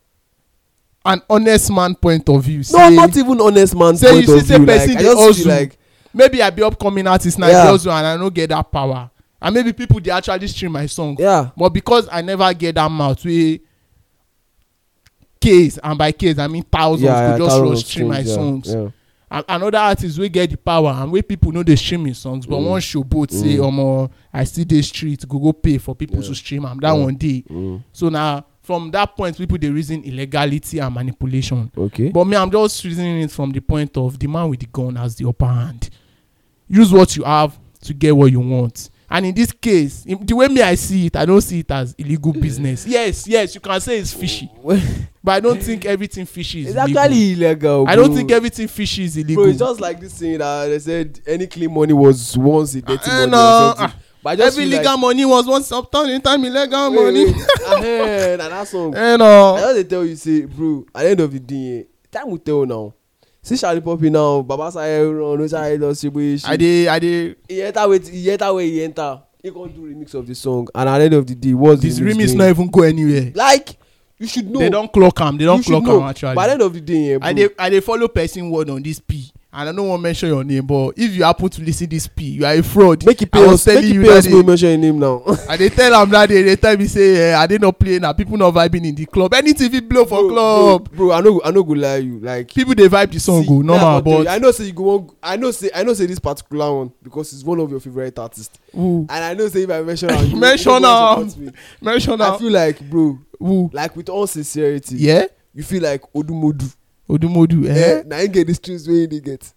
an honest man point of view. no, Say, not even honest man say point you of see say view. Like, person I dey just feel hustle. like maybe I be upcoming artist now, Yeah. I also and I don't get that power. And maybe people they actually stream my song. yeah. But because I never get that mouth, we case and by case I mean thousands Yeah, to yeah, just thousands rush stream my streams, yeah, songs. yeah. And another artist we get the power and where people know they stream his songs, but Mm. one show both say, Mm. um, I see this street, go go pay for people Yeah. to stream am that Yeah. one day. Mm. So now from that point, people they reason illegality and manipulation. Okay. But me, I'm just reasoning it from the point of the man with the gun has the upper hand. Use what you have to get what you want. And in this case, in the way me I see it, I don't see it as illegal business. Yes, yes, you can say it's fishy, but I don't think everything fishy is It's illegal. actually illegal. I don't bro. think everything fishy is illegal. Bro, it's just like this thing that they said any clean money was once a dirty Eh, money no, or something. ah, But I just every feel legal like, money was once uptown in time illegal wait, money. wait, eh, na that song. You I know. just dey tell you say, bro, at the end of the day, eh, time will tell now. See Charlie Poppy now, Baba Saye run, no Saye don say boy I shit. dey, I dey. He enter with, he enter where he enter. He can't do remix of the song, and at the end of the day, what's This the remix doing? not even go anywhere. Like, you should know. They don't clock am. They You don't should clock know. am actually. By the end of the day, eh, bro, I dey I dey follow person word on this P, and I don't want to mention your name, but if you happen to listen this P, you are a fraud. make it I pay was us. Make telling it you pay that us. day. We mention your name now. I dey tell am that day. They tell me say, eh, I dey not playing now. People not vibing in the club. Anything fit blow for Bro, club. bro, bro, I know, I know, go lie you like. People dey vibe the song See, go me, I normal, wan tell you, but I know say you go wan- I know say I know say this particular one because it's one of your favorite artists, woo, and I know say if I mention am, you- Mention you go wan am. support me. mention I am. feel like, bro, Woo, like with all sincerity, yeah. you feel like Odumodu. Odumodu, Eh? eh. Now you get the streams where they get.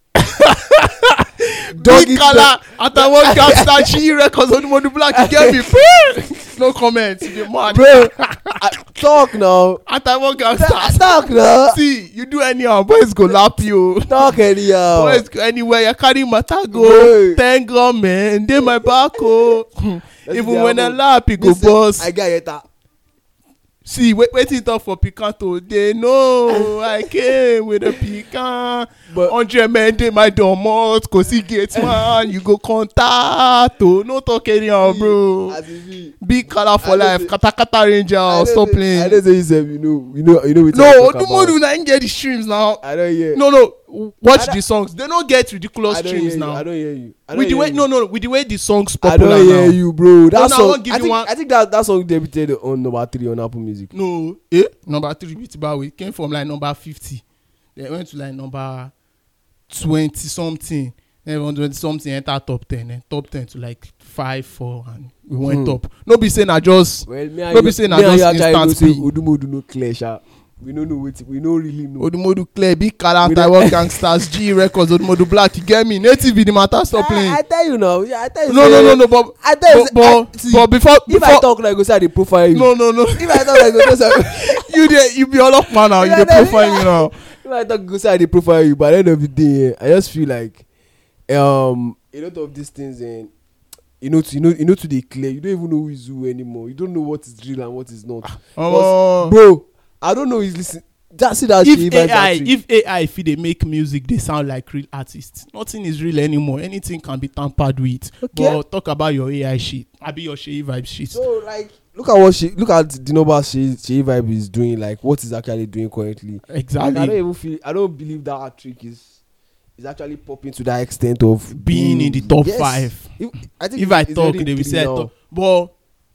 Big it color àtàwọn gangster G records Odumodu Black you get me. No comment. You dey mad. Bro, I, talk now. Àtàwọn gangster. Talk now. See, you do anyhow, boys go lap you. Talk anyhow. Boys go anywhere, you carry matter Bro. go. Thank God, man. Dey my back, oh. Let's Even see when I how- lap, you go Listen, boss. I get it. See, wait, waiting talk for Picanto. They know I came with a pecan. But hundred men dey my domot, kò sí gate man, you go contact o. No talk anyhow, bro. as e be, Big color for I know life, say- katakata ranger, I know stop say- I playing. know say you sef, you know, you know, you know wetin I No, talk about. Odumodu na him get the streams now. I don't hear. No, no, watch I don't- the songs. They don't get ridiculous I don't hear streams you. now. I don't hear you. I don't With the hear way, you. no, no, with the way the songs I popular don't hear now. you, bro. That No, no, I song, won't give I you think, one- I think that that song debuted on number three on Apple Music. No, eh? Number three, Bitibawe came from like number fifty. They went to like number twenty something. Then from twenty something enter top ten. Then top ten to like five, four, and we went Hmm. up. No be saying I just Well, me No and be you, say na me and you just actually know instant say speed. Odumodu no clear, sha. We don't know what we don't really know. Odumodu clear, big color, We Taiwan don't- gangsters, G Records, Odumodu Black. You get me? Native be the matter. Stop playing. I, I tell you now. Yeah, I tell you. No, say- no, no, no. But I tell you. but say- I- but, see, but before if I before talk like go say I dey profile you. no no no. If I talk like go say you dey you be all up man now. You Yeah, dey no, profile yeah. me now. if I talk go say I dey profile you, but at the end of the day, eh, I just feel like um a lot of these things, and you know, to, you know, you know, to dey clear. You don't even know who is who anymore. You don't know what is real and what is not. Oh. Bro, I don't know. Is listen. Just see that If shit, A I, battery. if A I, fit dey make music, they sound like real artists. Nothing is real anymore. Anything can be tampered with. Okay. But talk about your A I shit. I be your Shey vibe shit. So like, look at what she look at the number she she vibe is doing. Like, what is actually doing currently. Like, I don't Exactly. even feel. I don't believe that trick is is actually popping to that extent of Being in the top Yes. five. If, I think If it's- I it's talk, already they will three say I now. talk. But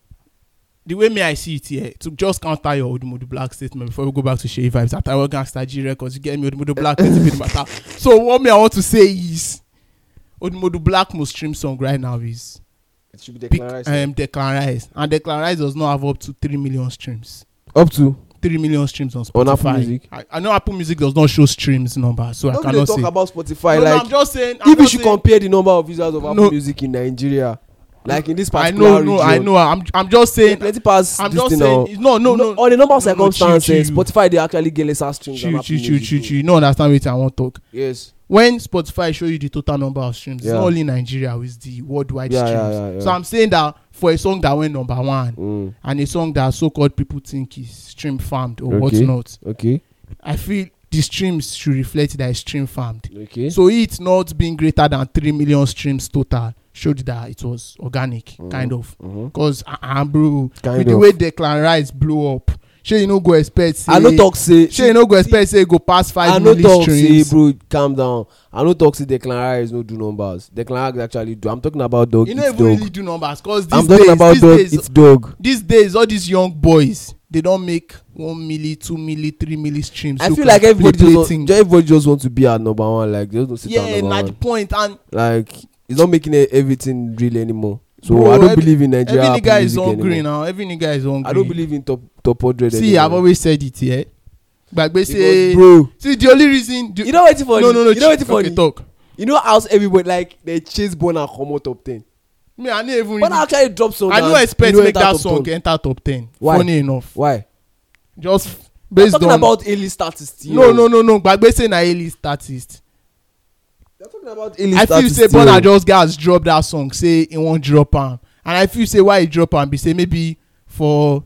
the way me I see it here, to just counter your Odumodu Black statement before we go back to Shey vibes, at our gangster G Records, you get me Odumodu Black native be the matter. So what me I want to say is Odumodu Black most stream song right now is It should be Pick, declared. um, Declan Rice, and Declan Rice does not have up to three million streams. Up to Three million streams on Spotify. On Apple Music? I, I know Apple Music does not show streams number, so I Don't cannot talk say. about Spotify. No, no, like, I'm just saying. I'm if you just should saying, compare the number of users of Apple No. Music in Nigeria, like in this I particular know, region, no, I know. I'm, I'm just saying. plenty pass I'm this just thing saying. now. it's- No, no, no. On the number of No, no, chill, circumstances, chill. Spotify they actually get lesser streams than Chill, Apple chill, chill, Music. chill, do. chill. You don't understand what I want to talk. Yes. When Spotify show you the total number of streams, it's Yeah. not only Nigeria, it's the worldwide Yeah, streams. yeah, yeah, yeah. So I'm saying that for a song that went number one Mm. and a song that so-called people think is stream farmed or Okay. whatnot, Okay. I feel the streams should reflect that it's stream farmed. Okay. So it not being greater than three million streams total showed that it was organic, Mhm. kind of. Mhm. Because, uh, uh, bro, Kind with the of. way Declan Rice blew up, sure you no go expect say, I no talk say. sure you no go expect say go pass I five no million talk say, streams. bro, calm down. I no talk say Declan Rice no do numbers. Declan Rice actually do. I'm talking about dog. You It's don't even dog. really do numbers because I'm these talking days, about these dog. days, It's dog. these days, all these young boys, they don't make one milli, two milli, three milli streams. I look feel like everybody play just, want, thing. everybody just want to be at number one. Like they just don't sit at Yeah, number not the one. point. And Like it's not making it, everything real anymore. So Bro, I don't every- believe in Nigeria. every Apple nigga is Music hungry anymore. now. Every nigga is hungry. I don't believe in top top hundred. See, I've always said it here. But Because, say, bro. see, the only reason. The, You know what's funny? no, no, no. You know what's okay, funny? talk. You know how everybody like they chase Burna come out top ten. Me, I didn't even. Burna Really, actually drop song. I don't and expect you know make enter that top song ten. enter top ten. Why? Funny enough, Why? just I'm based talking on. about A-list artists. you no, know. no, no, no. But say na A-list artist. They're talking about A-list I feel artists. say you Burna know. just guys drop that song. Say he won't drop am, and I feel say why he drop am be say maybe for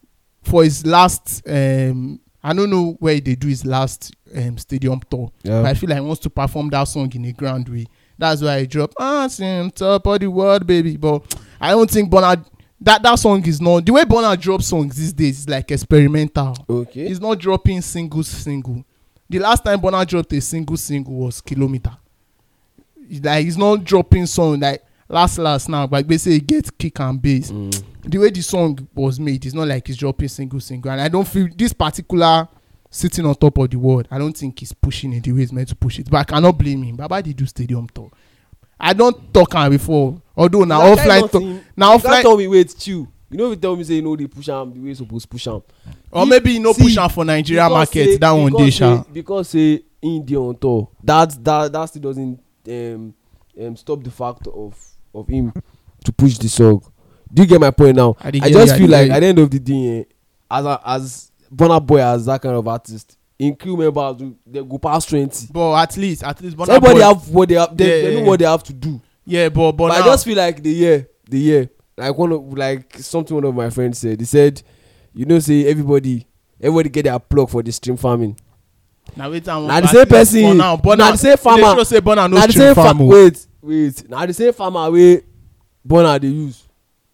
for his last. um I don't know where they do his last um, stadium tour. Yeah. But I feel like he wants to perform that song in a grand way. That's why I drop ah sing top of the world, baby. But I don't think Burna that that song is not the way Burna drops songs these days is like experimental. Okay. He's not dropping single single. The last time Burna dropped a single single was Kilometer. He's like he's not dropping song like last last now, but basically he gets kick and bass. Mm. The way the song was made, it's not like he's dropping single single, and I don't feel this particular sitting on top of the world. I don't think he's pushing it the way he's meant to push it. But I cannot blame him. Baba did do stadium tour. I don't talk am before, although now That guy offline not talk. him. Now You can't offline, tell me wait chill. You know if you tell me say you know they push am the way you suppose push am. or maybe you no See, push am for Nigeria Because market. say- That one because day, say- sha. Because say in the on tour, that that that still doesn't um, um stop the fact of of him to push the song. Do you get my point now? I dey I get just you, I feel dey like get at the end of the day, eh, as a, as Burna Boy as that kind of artist, in crew members they go past twenty. But at least, at least, So Burna everybody Boy- have what they have. They, Yeah, they yeah, know yeah. what they have to do. yeah, but but, But now, I just feel like the year, the year, like one of like something one of my friends said. He said, you know, say everybody, everybody get their plug for the stream farming. Now wait, I'm Now the same person. now, but Now the same farmer. They say Burna no Now the stream same farm. farmer. Wait, wait. Now the same farmer wey Burna dey use.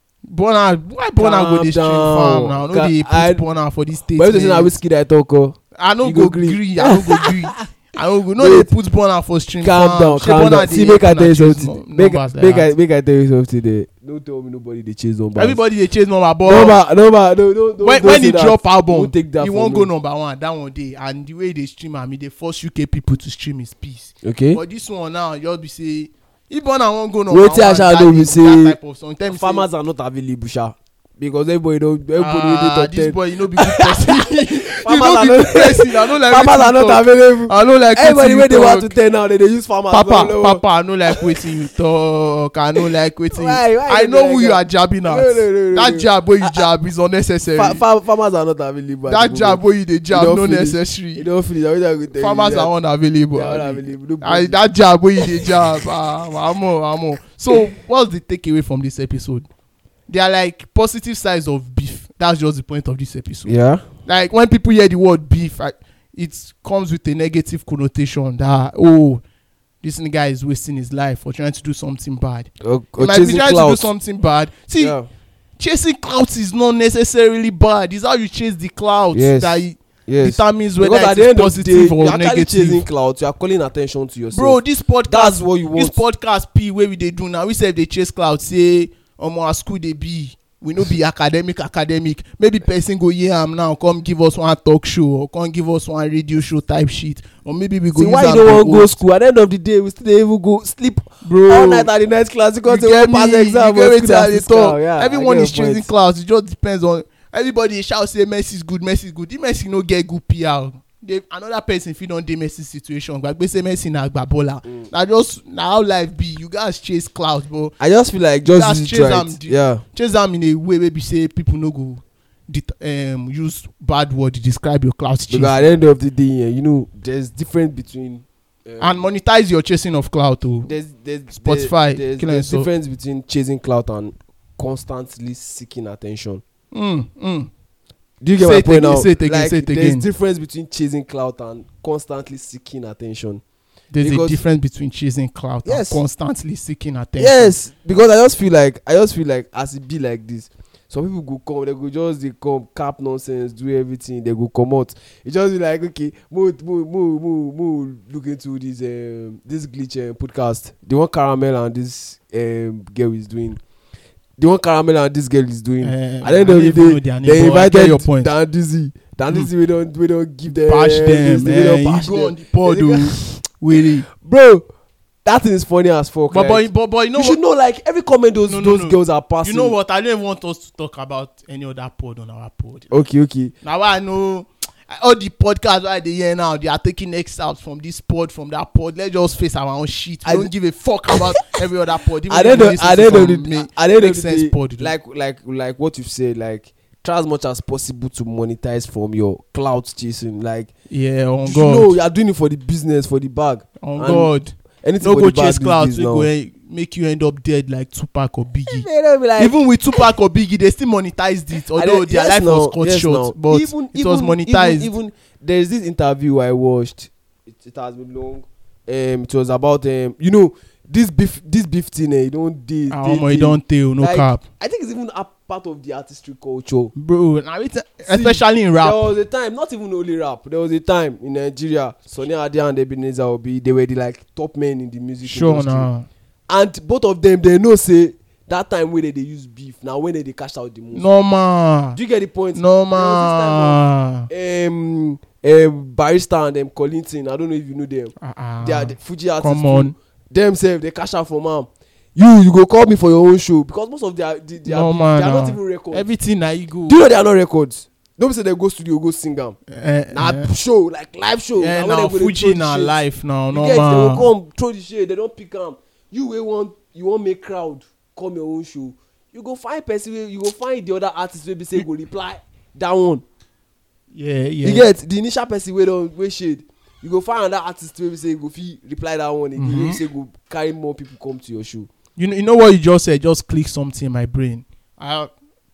Burna, why Burna go dey stream farm now? No dey put Burna for this state. But you say na whiskey that I talk o. I no You go go gree. gree. I no go gree. I no go. No dey put Burna for stream Calm farm. down, Shey calm Burna down. dey See, make I help tell you una chase something. num- Make numbers like make I that. make I tell you something there. Don't tell me nobody dey chase numbers. Everybody dey chase number, but Number, number, no, no, no. when don't when say he that. drop album, Won't take that he from won't me. go number one that one day, and the way they stream am, he dey force U K people to stream his piece. Okay. But this one now, just be say, if Burna wan go number one, Wetin I shall that do be day, say that type of song. Tell me say, farmers are not available, sha. Because everybody don't, everybody wey dey ah, top this ten. boy, you know, be good person. you Farmers know, are be not- good person. I no like Farmers wetin are you not talk. available. I no like Everybody wetin wey you dey want to talk. ten now, they dey use farmers. Papa, well, well. Papa, I no like wetin you talk. I no like wetin. Why- why I you know dey who like you that? are jabbing at. No, no, no, no, That no. jab wey you jab is unnecessary. Fa- fa- farmers are not available. at That the jab moment. wey you dey jab don't no finish. necessary. You don't finish. I wish I could tell you Farmers that. are unavailable. They are abi. unavailable. No I, problem. that jab wey you dey jab, ah, amo, amo. So what's the takeaway from this episode? They are like positive sides of beef. That's just the point of this episode. Yeah. Like when people hear the word beef, I, it comes with a negative connotation that, oh, this guy is wasting his life for trying to do something bad. Or, He or might be chasing trying to do clout. something bad. See, Yeah. chasing clout is not necessarily bad. It's how you chase the clout Yes. that it Yes. determines whether Because at it the is end of the positive day, or you're actually chasing negative. clout. You are calling attention to yourself. Bro, this podcast, That's what you this want. podcast P wey we dey do now, we say if they chase clout, say, omo, our school dey be. We no be academic, academic. Maybe person go hear am now, come give us one talk show or come give us one radio show type shit, or maybe we go See use why you am don't to want to go host. school? At the end of the day, we still dey even go sleep Bro, all night at the next class because you they get won't pass me, exam. you but get school wetin I na dey fiscal. talk. Yeah, I Everyone get is your chasing point. clouds. It just depends on everybody. Dey shout say Messi is good, Messi is good. If Messi no get good P R, they, another person fit don dey Messi situation. Gbagbe say Messi na agbabola. Mm. Na just na how life be. You gats chase clouds, bro. I just feel like just That's use it chase am right. the- Yeah. Chase am in a way wey be say people no go det- um, use bad word to describe your cloud chasing. Because at the end of the day, yeah, you know, there's difference between um, And monetize your chasing of cloud too. there's there's Spotify, there's, killing there's yourself. difference between chasing clout and constantly seeking attention. Mm, mm. Do you get Say my it point again, now? say it again, Like, say it there's again. difference between chasing clout and constantly seeking attention. There's Because- a difference between chasing clout Yes. and constantly seeking attention. Yes, because I just feel like I just feel like as it be like this, some people go come, they go just they come cap nonsense, do everything, they go come out. It just be like okay, more more more more more look into this um this glitch uh, podcast. The one Caramel and this um girl is doing. The one Caramel and this girl is doing. Uh, At the end I of don't the even know day, their name, they but I get invited your point. Dan Dizzy. Dan Dizzy, we don't we don't give them Bash this, them, we eh, don't you bash go them. on the pod, They go- oh, really. Bro, that thing is funny as fuck. But, like, but, but, but you know you should what? know like every comment those No, no, those no. girls are passing. You know what? I don't even want us to talk about any other pod on our pod. Okay, okay. Now I know all the podcasts right they hear now, they are taking excerpts from this pod, from that pod. Let's just face our own shit. We I- don't give a fuck about every other pod. Even At the if end you of listen at to the end of some the ma- at the end make of the sense day, pod, though. like like like what you said, like try as much as possible to monetize from your clout chasing. Like yeah, on you God, know you are doing it for the business, for the bag. on and God. Anything No for go the bag chase these clouds. days We now. go eh, make you end up dead like Tupac or Biggie. They don't be like- Even with Tupac or Biggie, they still monetized it. Although And then- their yes, life no, was cut yes, short, no. but Even- it was even- monetized. Even, even there's this interview I watched. It, it has been long. Um, it was about um, you know, this beef, this beef thing. Eh, you don't dey. Ah, dey- omo, you dey- don't tell, no like, cap, I think it's even a part of the artistry culture. bro. Now it's especially in rap. There was a time, not even only rap. There was a time in Nigeria, Sonny Ade and Ebenezer Obi, they were the like top men in the music Sure, industry. now. And both of them, they know say that time when they, they use beef, now when they, they cash out the most. Normal, Do you get the point? normal. There was this time of, um, um, Barrister and them Collington. I don't know if you know them. Ah, ah. They are the Fuji artists. Come on. too. Themselves, they cash out from am. You, you go call me for your own show because most of their, they, they, No, are, man, they are not no. even records. Everything na ego. Do you know they are not records? Don't say they go studio, go sing them. Eh, Na eh. show, like live show. Yeah, Na when now they go dey Fuji throw the na shade. life now, You get, they will normal. come throw the shade, they don't pick am. You wey want, you want make crowd come your own show. You go find person wey, you go find the other artist wey be say go reply that one. Yeah, yeah. You get the initial person wey don wey shade. You go find another artist wey be say go fit reply that one again. Mhm. Wey be say go carry more people come to your show. You know, you know what you just said? Just click something in my brain. I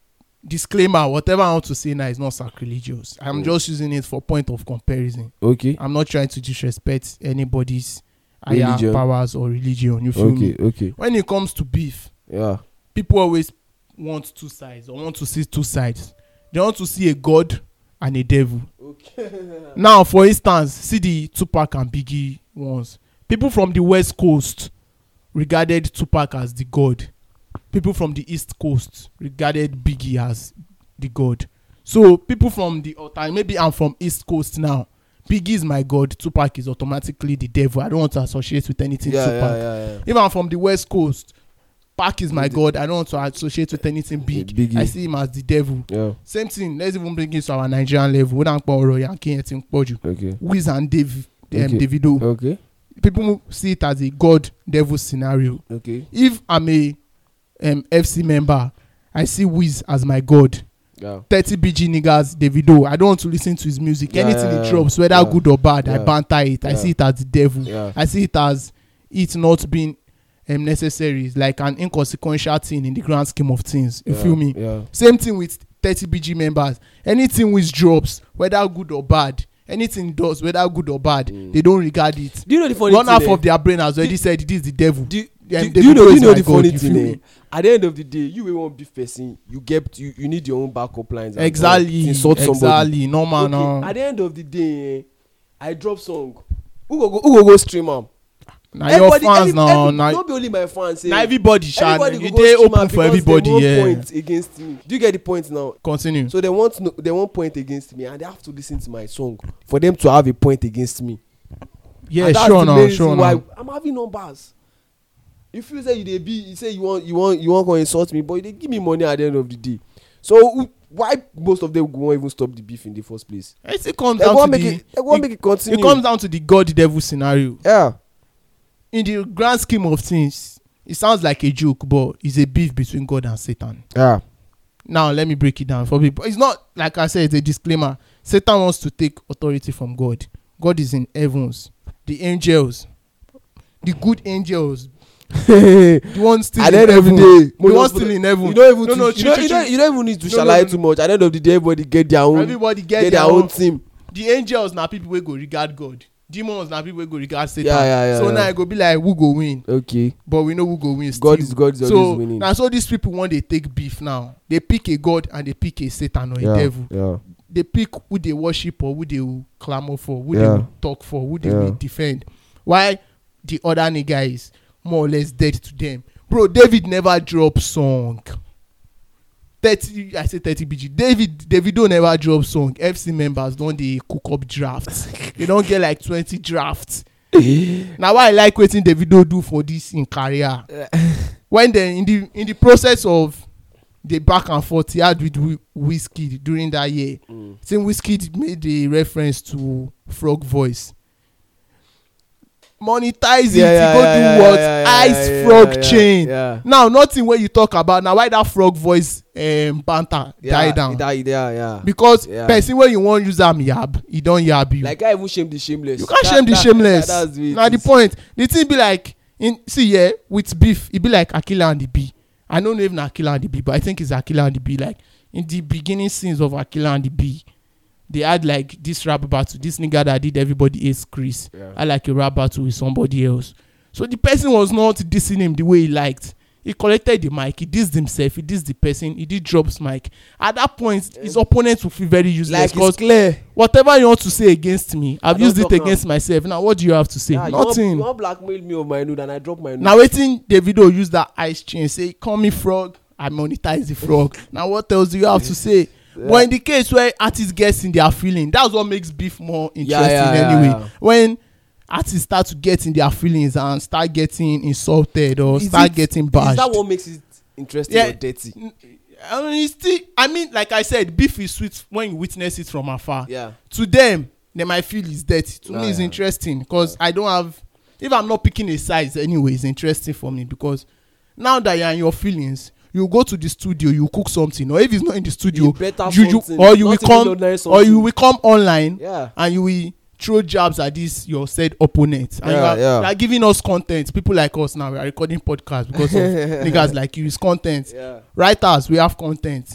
disclaimer, whatever I want to say now is not sacrilegious. I'm Mm. just using it for point of comparison. Okay. I'm not trying to disrespect anybody's higher Religion. powers or religion. You feel Okay. me? Okay. When it comes to beef, Yeah. people always want two sides or want to see two sides. They want to see a god and a devil. Okay. Now, for instance, see the Tupac and Biggie ones. People from the West Coast regarded Tupac as the god. People from the East Coast regarded Biggie as the god. So people from the alter, maybe I'm from East Coast now. Biggie is my god. Tupac is automatically the devil. I don't want to associate with anything Yeah, Tupac. yeah, yeah, yeah. If I'm from the West Coast, Pac is my The- god. I don't want to associate with anything big. Biggie. I see him as the devil. Yeah. Same thing. Let's even bring it to our Nigerian level. We don't call Yankee anything Poju. Okay. Wiz and Dave, um, Okay. Davido. Okay. People see it as a god devil scenario. Okay. If I'm a um, F C member, I see Wiz as my god. Yeah. thirty B G niggas, Davido. I don't want to listen to his music. Yeah, Anything yeah, he yeah. drops, whether Yeah. good or bad, I Yeah. banter it. I Yeah. see it as the devil. Yeah. I see it as it not being um, necessary. It's like an inconsequential thing in the grand scheme of things. You Yeah. feel me? Yeah. Same thing with thirty B G members. Anything which drops, whether good or bad, anything does, whether good or bad, Mm. they don't regard it. Do you know the funny One thing? half eh? of their brain has already Do- said it is the devil. Do, Yeah, do, Davido do you know? is You know my the God, funny you thing? feel Eh? me? At the end of the day, you will want beef person. You get you, you need your own backup lines. and all Exactly, to insult somebody. exactly. No man, Okay, no. at the end of the day, eh, I drop song. Who go go? Who go go stream am? Now your Everybody- fans every- now, every- now, not be only my fans. Eh, now everybody, Shan, everybody you go go dey stream am open for because everybody. they want Yeah, point against me. Do you get the point now? continue. So they want no, they want point against me, and they have to listen to my song for them to have a point against me. Yeah, And that's sure the now, main sure reason why now. I'm having numbers. If you say you dey be, you say you want you want you want to insult me, but they give me money at the end of the day. So who- why most of them won't even stop the beef in the first place? It it comes They down won't to make the. it. They won't It, make it continue. it comes down to the god devil scenario. Yeah. In the grand scheme of things, it sounds like a joke, but it's a beef between God and Satan. Yeah. Now let me break it down for people. It's not like I said, it's a disclaimer. Satan wants to take authority from God. God is in heavens. The angels, the good angels, the ones still At in the end of the heaven. day, The ones still in heaven. You don't even No, to, no, you, true, don't, true, you, don't, true. you don't even need to No, no, shall no, too much. At the end of the day, everybody get their own. Everybody get, get their, their own. own team. The angels now people will go regard God. Demons now people will go regard Satan. Yeah, yeah, yeah, so yeah. now it go be like who go win, Okay. but we know who go win. Still. God is God is so always winning. now so these people when they take beef now, they pick a God and they pick a Satan or yeah, a devil. Yeah. They pick who they worship or who they will clamor for, who they Yeah. will talk for, who they Yeah. will defend. Why the other nigga is more or less dead to them. Bro, David never drop song. thirty, I say thirty B G. David, Davido never drop song. F C members don't they cook up drafts. They don't get like twenty drafts. Now why I like wetin Davido do for this in career. When they in the in the process of the back and forth he had with Wi- Wizkid during that year, Mm. I think Wizkid made a reference to Frog Voice. Monetize it, Yeah, yeah, you go yeah, do yeah, what? yeah, yeah, Ice yeah, Frog yeah, chain. Yeah. Now nothing wey you talk about na why that Frog Voice um, banter Yeah, die down. it die- yeah, yeah. Because Yeah. person wey you wan use am yab, e don yab you. Like I even shame the shameless. You can't That- shame the that- shameless. that- that's the way it Na the is. point. The thing be like in see yeah with beef, e be like Akila and the Bee. I don't know if na Akila and the Bee, but I think it's Akila and the Bee. Like in the beginning scenes of Akila and the Bee, they had like this rap battle. This nigga that did everybody hates Chris. Yeah. I like a rap battle with somebody else. So the person was not dissing him the way he liked. He collected the mic, he dissed himself, he dissed the person, he did drops mic. At that point, his opponents will feel very useless Like it's because clear. whatever you want to say against me, I've I don't used it talk now. against myself. Now what do you have to say? Yeah, you want- Nothing. You want blackmail me of my nude and I drop my nude. Now waiting Davido use that ice chain say call me frog, I monetize the frog. Now what else do you have to say? Yeah. But in the case where artists get in their feeling, that's what makes beef more interesting yeah, yeah, anyway. yeah. When artists start to get in their feelings and start getting insulted or Is start it- getting Is bashed. that what makes it interesting Yeah. or dirty? I mean, it's still, I mean, like I said, beef is sweet when you witness it from afar. Yeah. To them, they might feel it's dirty. To Nah, me, it's yeah. interesting because I don't have. If I'm not picking a size anyway, it's interesting for me because now that you're in your feelings, you go to the studio, you cook something, or if it's not in the studio, You better you, you something. or you will Not even come, ordinary or something. you will come online Yeah. and you will throw jabs at this your said opponent. And Yeah, you, are, yeah. you are giving us content. People like us now, we are recording podcasts because of niggas like you. It's content. Yeah. Writers, we have content.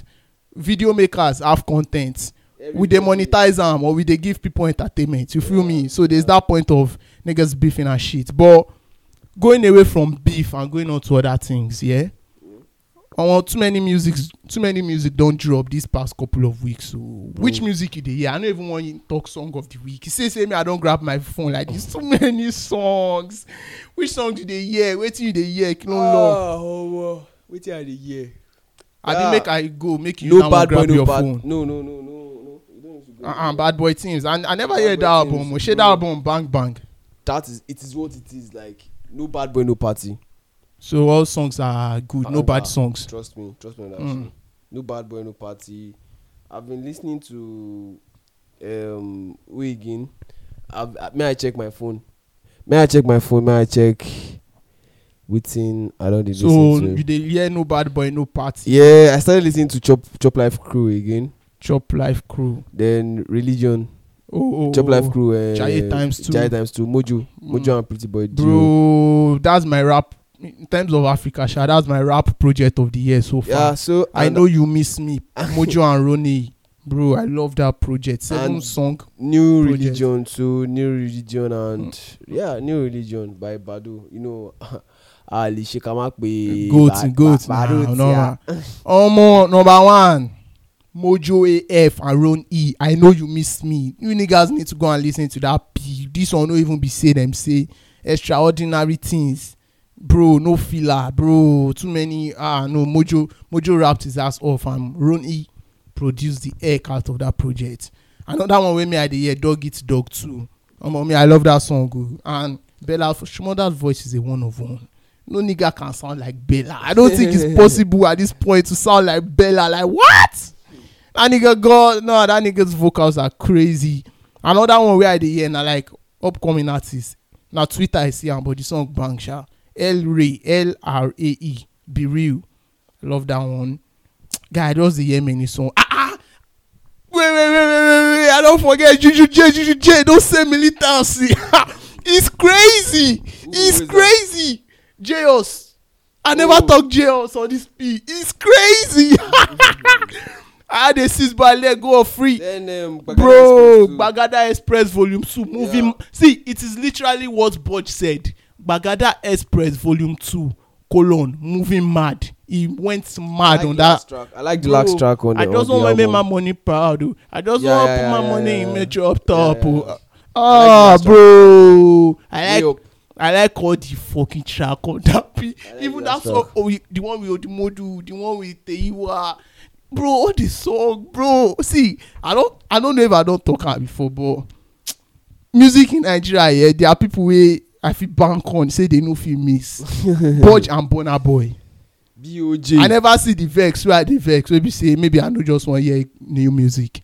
video makers have content. We they monetize them or we they give people entertainment. You feel me? So there's that point of niggas beefing and shit. But going away from beef and going on to other things, yeah. I want too many music, too many music don't drop this past couple of weeks. So mm. which music you dey hear? I don't even want you talk song of the week. You say say me I don't grab my phone like there's so many songs. Which song do they hear? Wait till you dey hear. You know, oh, wait till I dey hear. I didn't make I go make you no now bad grab boy, your no bad, phone. No, no, no, no, no. You don't need to go. Uh-uh, Bad Boy Teams. And I, I never Bad heard Boy that album. Teams, We share that bro. album Bang Bang. That is, it is what it is. Like no bad boy, no party. So all songs are good, Uh, no bad uh, songs. Trust me, trust me on that. Mm. shit. No bad boy, no party. I've been listening to um who again? I've, uh, may I check my phone? May I check my phone? May I check? Within I don't So listen to. you dey hear no bad boy, no party. Yeah, I started listening to Chop Chop Life Crew again. Chop Life Crew. Then Religion. Oh, oh Chop oh, Life oh. Crew. Uh, Giant Times two. Giant Times two. Mojo. Mm. Mojo and Pretty Boy. Duo. Bro, that's my rap. In terms of Africa, Sha, that's my rap project of the year so far. Yeah, so I know you miss me, Mojo and Ronnie. Bro, I love that project. Seven And song. New project. Religion, so New Religion and yeah, New Religion by Badu. You know, Ali Shekamakbe. Goat, goat. Nah, no, Omo, number one. Mojo A F and Ron E. I know you miss me. You niggas need to go and listen to that P. This one don't even be say them say extraordinary things. Bro, no filler, bro. Too many. Ah, no. Mojo, Mojo rapped his ass off and Ron E produced the air out of that project. Another one with me I the hear Dog Eat Dog too. Um, me, I love that song. Good. And Bella, Shmoda's voice is a one of one. No nigga can sound like Bella. I don't think it's possible at this point to sound like Bella. Like what? That nigga God, no, that nigga's vocals are crazy. Another one where I the hear na like upcoming artists. Now Twitter I see am, but the song bang sha. L Ray, L R A E, Be Real. I love that one. Guy, just the hear many song. Ah ah. Wait wait wait wait wait wait. I don't forget Juju J, Juju J. Don't say militancy. It's crazy. It's crazy. J-Os. I never Oh. talk J-Os on this P. It's crazy. I had a six by leg go free. Then um, Bagada Bro, Express too. Bagada Express Volume two moving. Yeah. See, it is literally what Budge said. Bagada Express Volume two colon moving mad. He went I mad like on the that. last track. I like the Bro, last track on the I just on the want to make my album. money proud. Oh. I just Yeah, want to yeah, put yeah, my yeah, money yeah. in Metro up top. Yeah, yeah, oh. yeah. Ah, I like the last bro. I Way like up. I like all the fucking track on that P. like Even the that last song, track. oh, we- the one with Odimodu, the one with Teiwa. Bro, all the song, bro. See, I don't I don't know if I don't talk about before, but music in Nigeria, yeah, there are people where I feel bank on, say they no feel miss. Budge and Burna Boy. B O J. I never see the vex where I the vex. Maybe say maybe I know just one hear new music.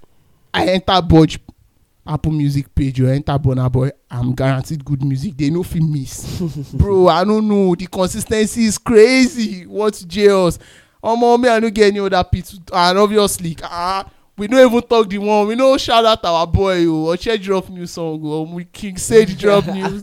I enter Budge Apple Music page or enter Burna Boy. I'm guaranteed good music. They no feel miss, bro. I don't know. The consistency is crazy. What's jails? Oh mom, me I don't get any other pizza. And obviously, ah, we don't even talk the one. We know shout out our boy. Oh, Oche drop new song. Oh, we King Sage drop news.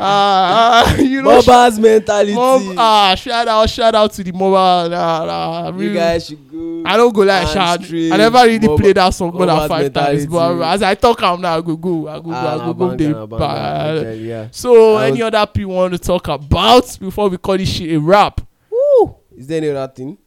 Ah, ah, you know. Moba's mentality. Mom, ah, shout out, shout out to the mobile. Nah, nah, You really. guys should go. I don't go like and shout. stream I never really Moba- play that song more than Moba's five times. But mentality. as I talk, I'm now I go go. I go go. Ah, I nah, go go. bang, They nah, bang, nah, bad. okay, yeah. So, I any was- other people want to talk about before we call this shit a rap? Woo. Is there any other thing?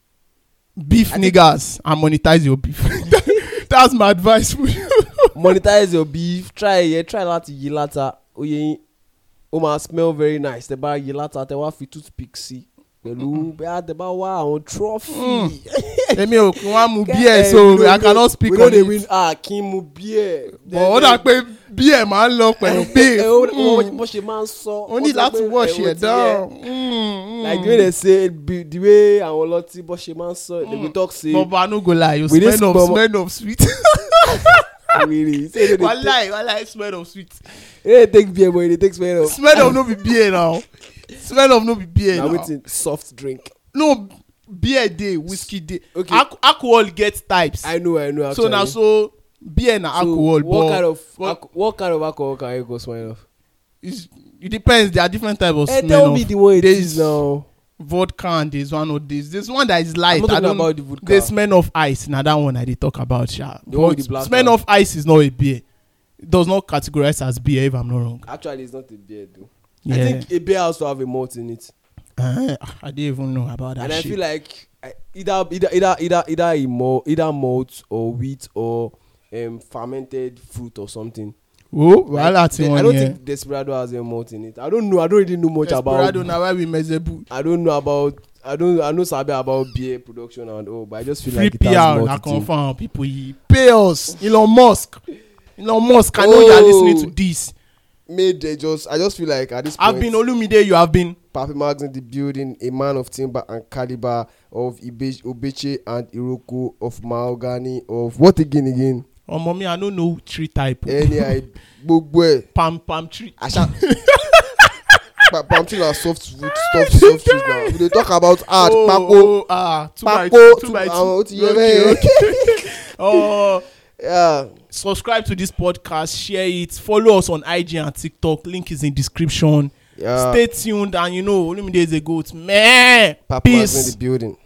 Beef niggas and monetize your beef. That's my advice for you. Monetize your beef. Try yeah. Try láti yí láta. Oye, o ma smell very nice. Tẹ́ bá yí láta, tẹ́ wá fi toothpick sí. Pẹ̀lú bẹ́ẹ̀ tẹ́ bá wá àwọn trophy. Èmi ò kí wọ́n mú beer, so I cannot speak we on no dey it. win ah kí n mu beer. But ó dà pé beer máa ń lọ pẹ̀lú beef. Mm. bó ṣe máa ń sọ. O ní wọ́n sọ láti pé wash ẹ̀wọ̀n it ti down. yẹ. Mm, Like mm. the way they say be, the way àwọn ọlọ́tí bó ṣe máa ń sọ they go talk say. No, but I no go lie. You We dey smell of smell- smell of sweet. Really, say they dey take Wallahi, wallahi, smell of sweet. they dey take beer but they take smell of. Smell of no be beer now. Smell of no be beer Na now. wetin soft drink. No, beer day, whiskey day. Okay. Al- alcohol get types. I know I know actually. So now, so beer na So alcohol. what but kind of but alco- what kind of alcohol can you go smell of? it's, it depends. There are different types of Hey, smell tell of. me the one it There's- is now. vodka and there's one of this. There's one that is light. I'm not I talking don't about the vodka. The smell of ice. Now that one I did talk about. Sha. The one with But the black smell can. of ice is not a beer. It does not categorize as beer if I'm not wrong. Actually, it's not a beer though. Yeah. I think a beer also have a malt in it. Uh, I didn't even know about that And I shit. feel like I- either either either either either a malt, either malt or wheat or um fermented fruit or something. Oh, well, Like, that's the- one I don't yeah. think Desperado has a malt in it. I don't know. I don't really know much Desperado about. now why we mezebu. I don't know about. I don't. I know sabi about beer production and all, but I just feel Free like it P has R malt na in it. confirm people he pay us. Elon Musk. Elon Musk. I know you are Oh. listening to this. Made they just. I just feel like at this point. I've been Olumide. You have been. Papi Mags in the building, a man of timber and caliber, of Ibe- Obeche and Iroko, of mahogany, of what again again? Oh, mommy, I don't know tree type. Any I gbogbo Palm palm tree. Asha. Pa- palm tree na soft fruit, soft soft trees now. We dey talk about art, oh, papo, oh, ah, two by papo, two, two two- by two. àwọn ó ti yé Okay, bẹ́ẹ̀. okay. Oh, Yeah. subscribe to this podcast, share it, follow us on I G and TikTok. Link is in description. Yeah. Stay tuned, and you know, Olumide is a goat. Man, Papi Mags in peace. the building.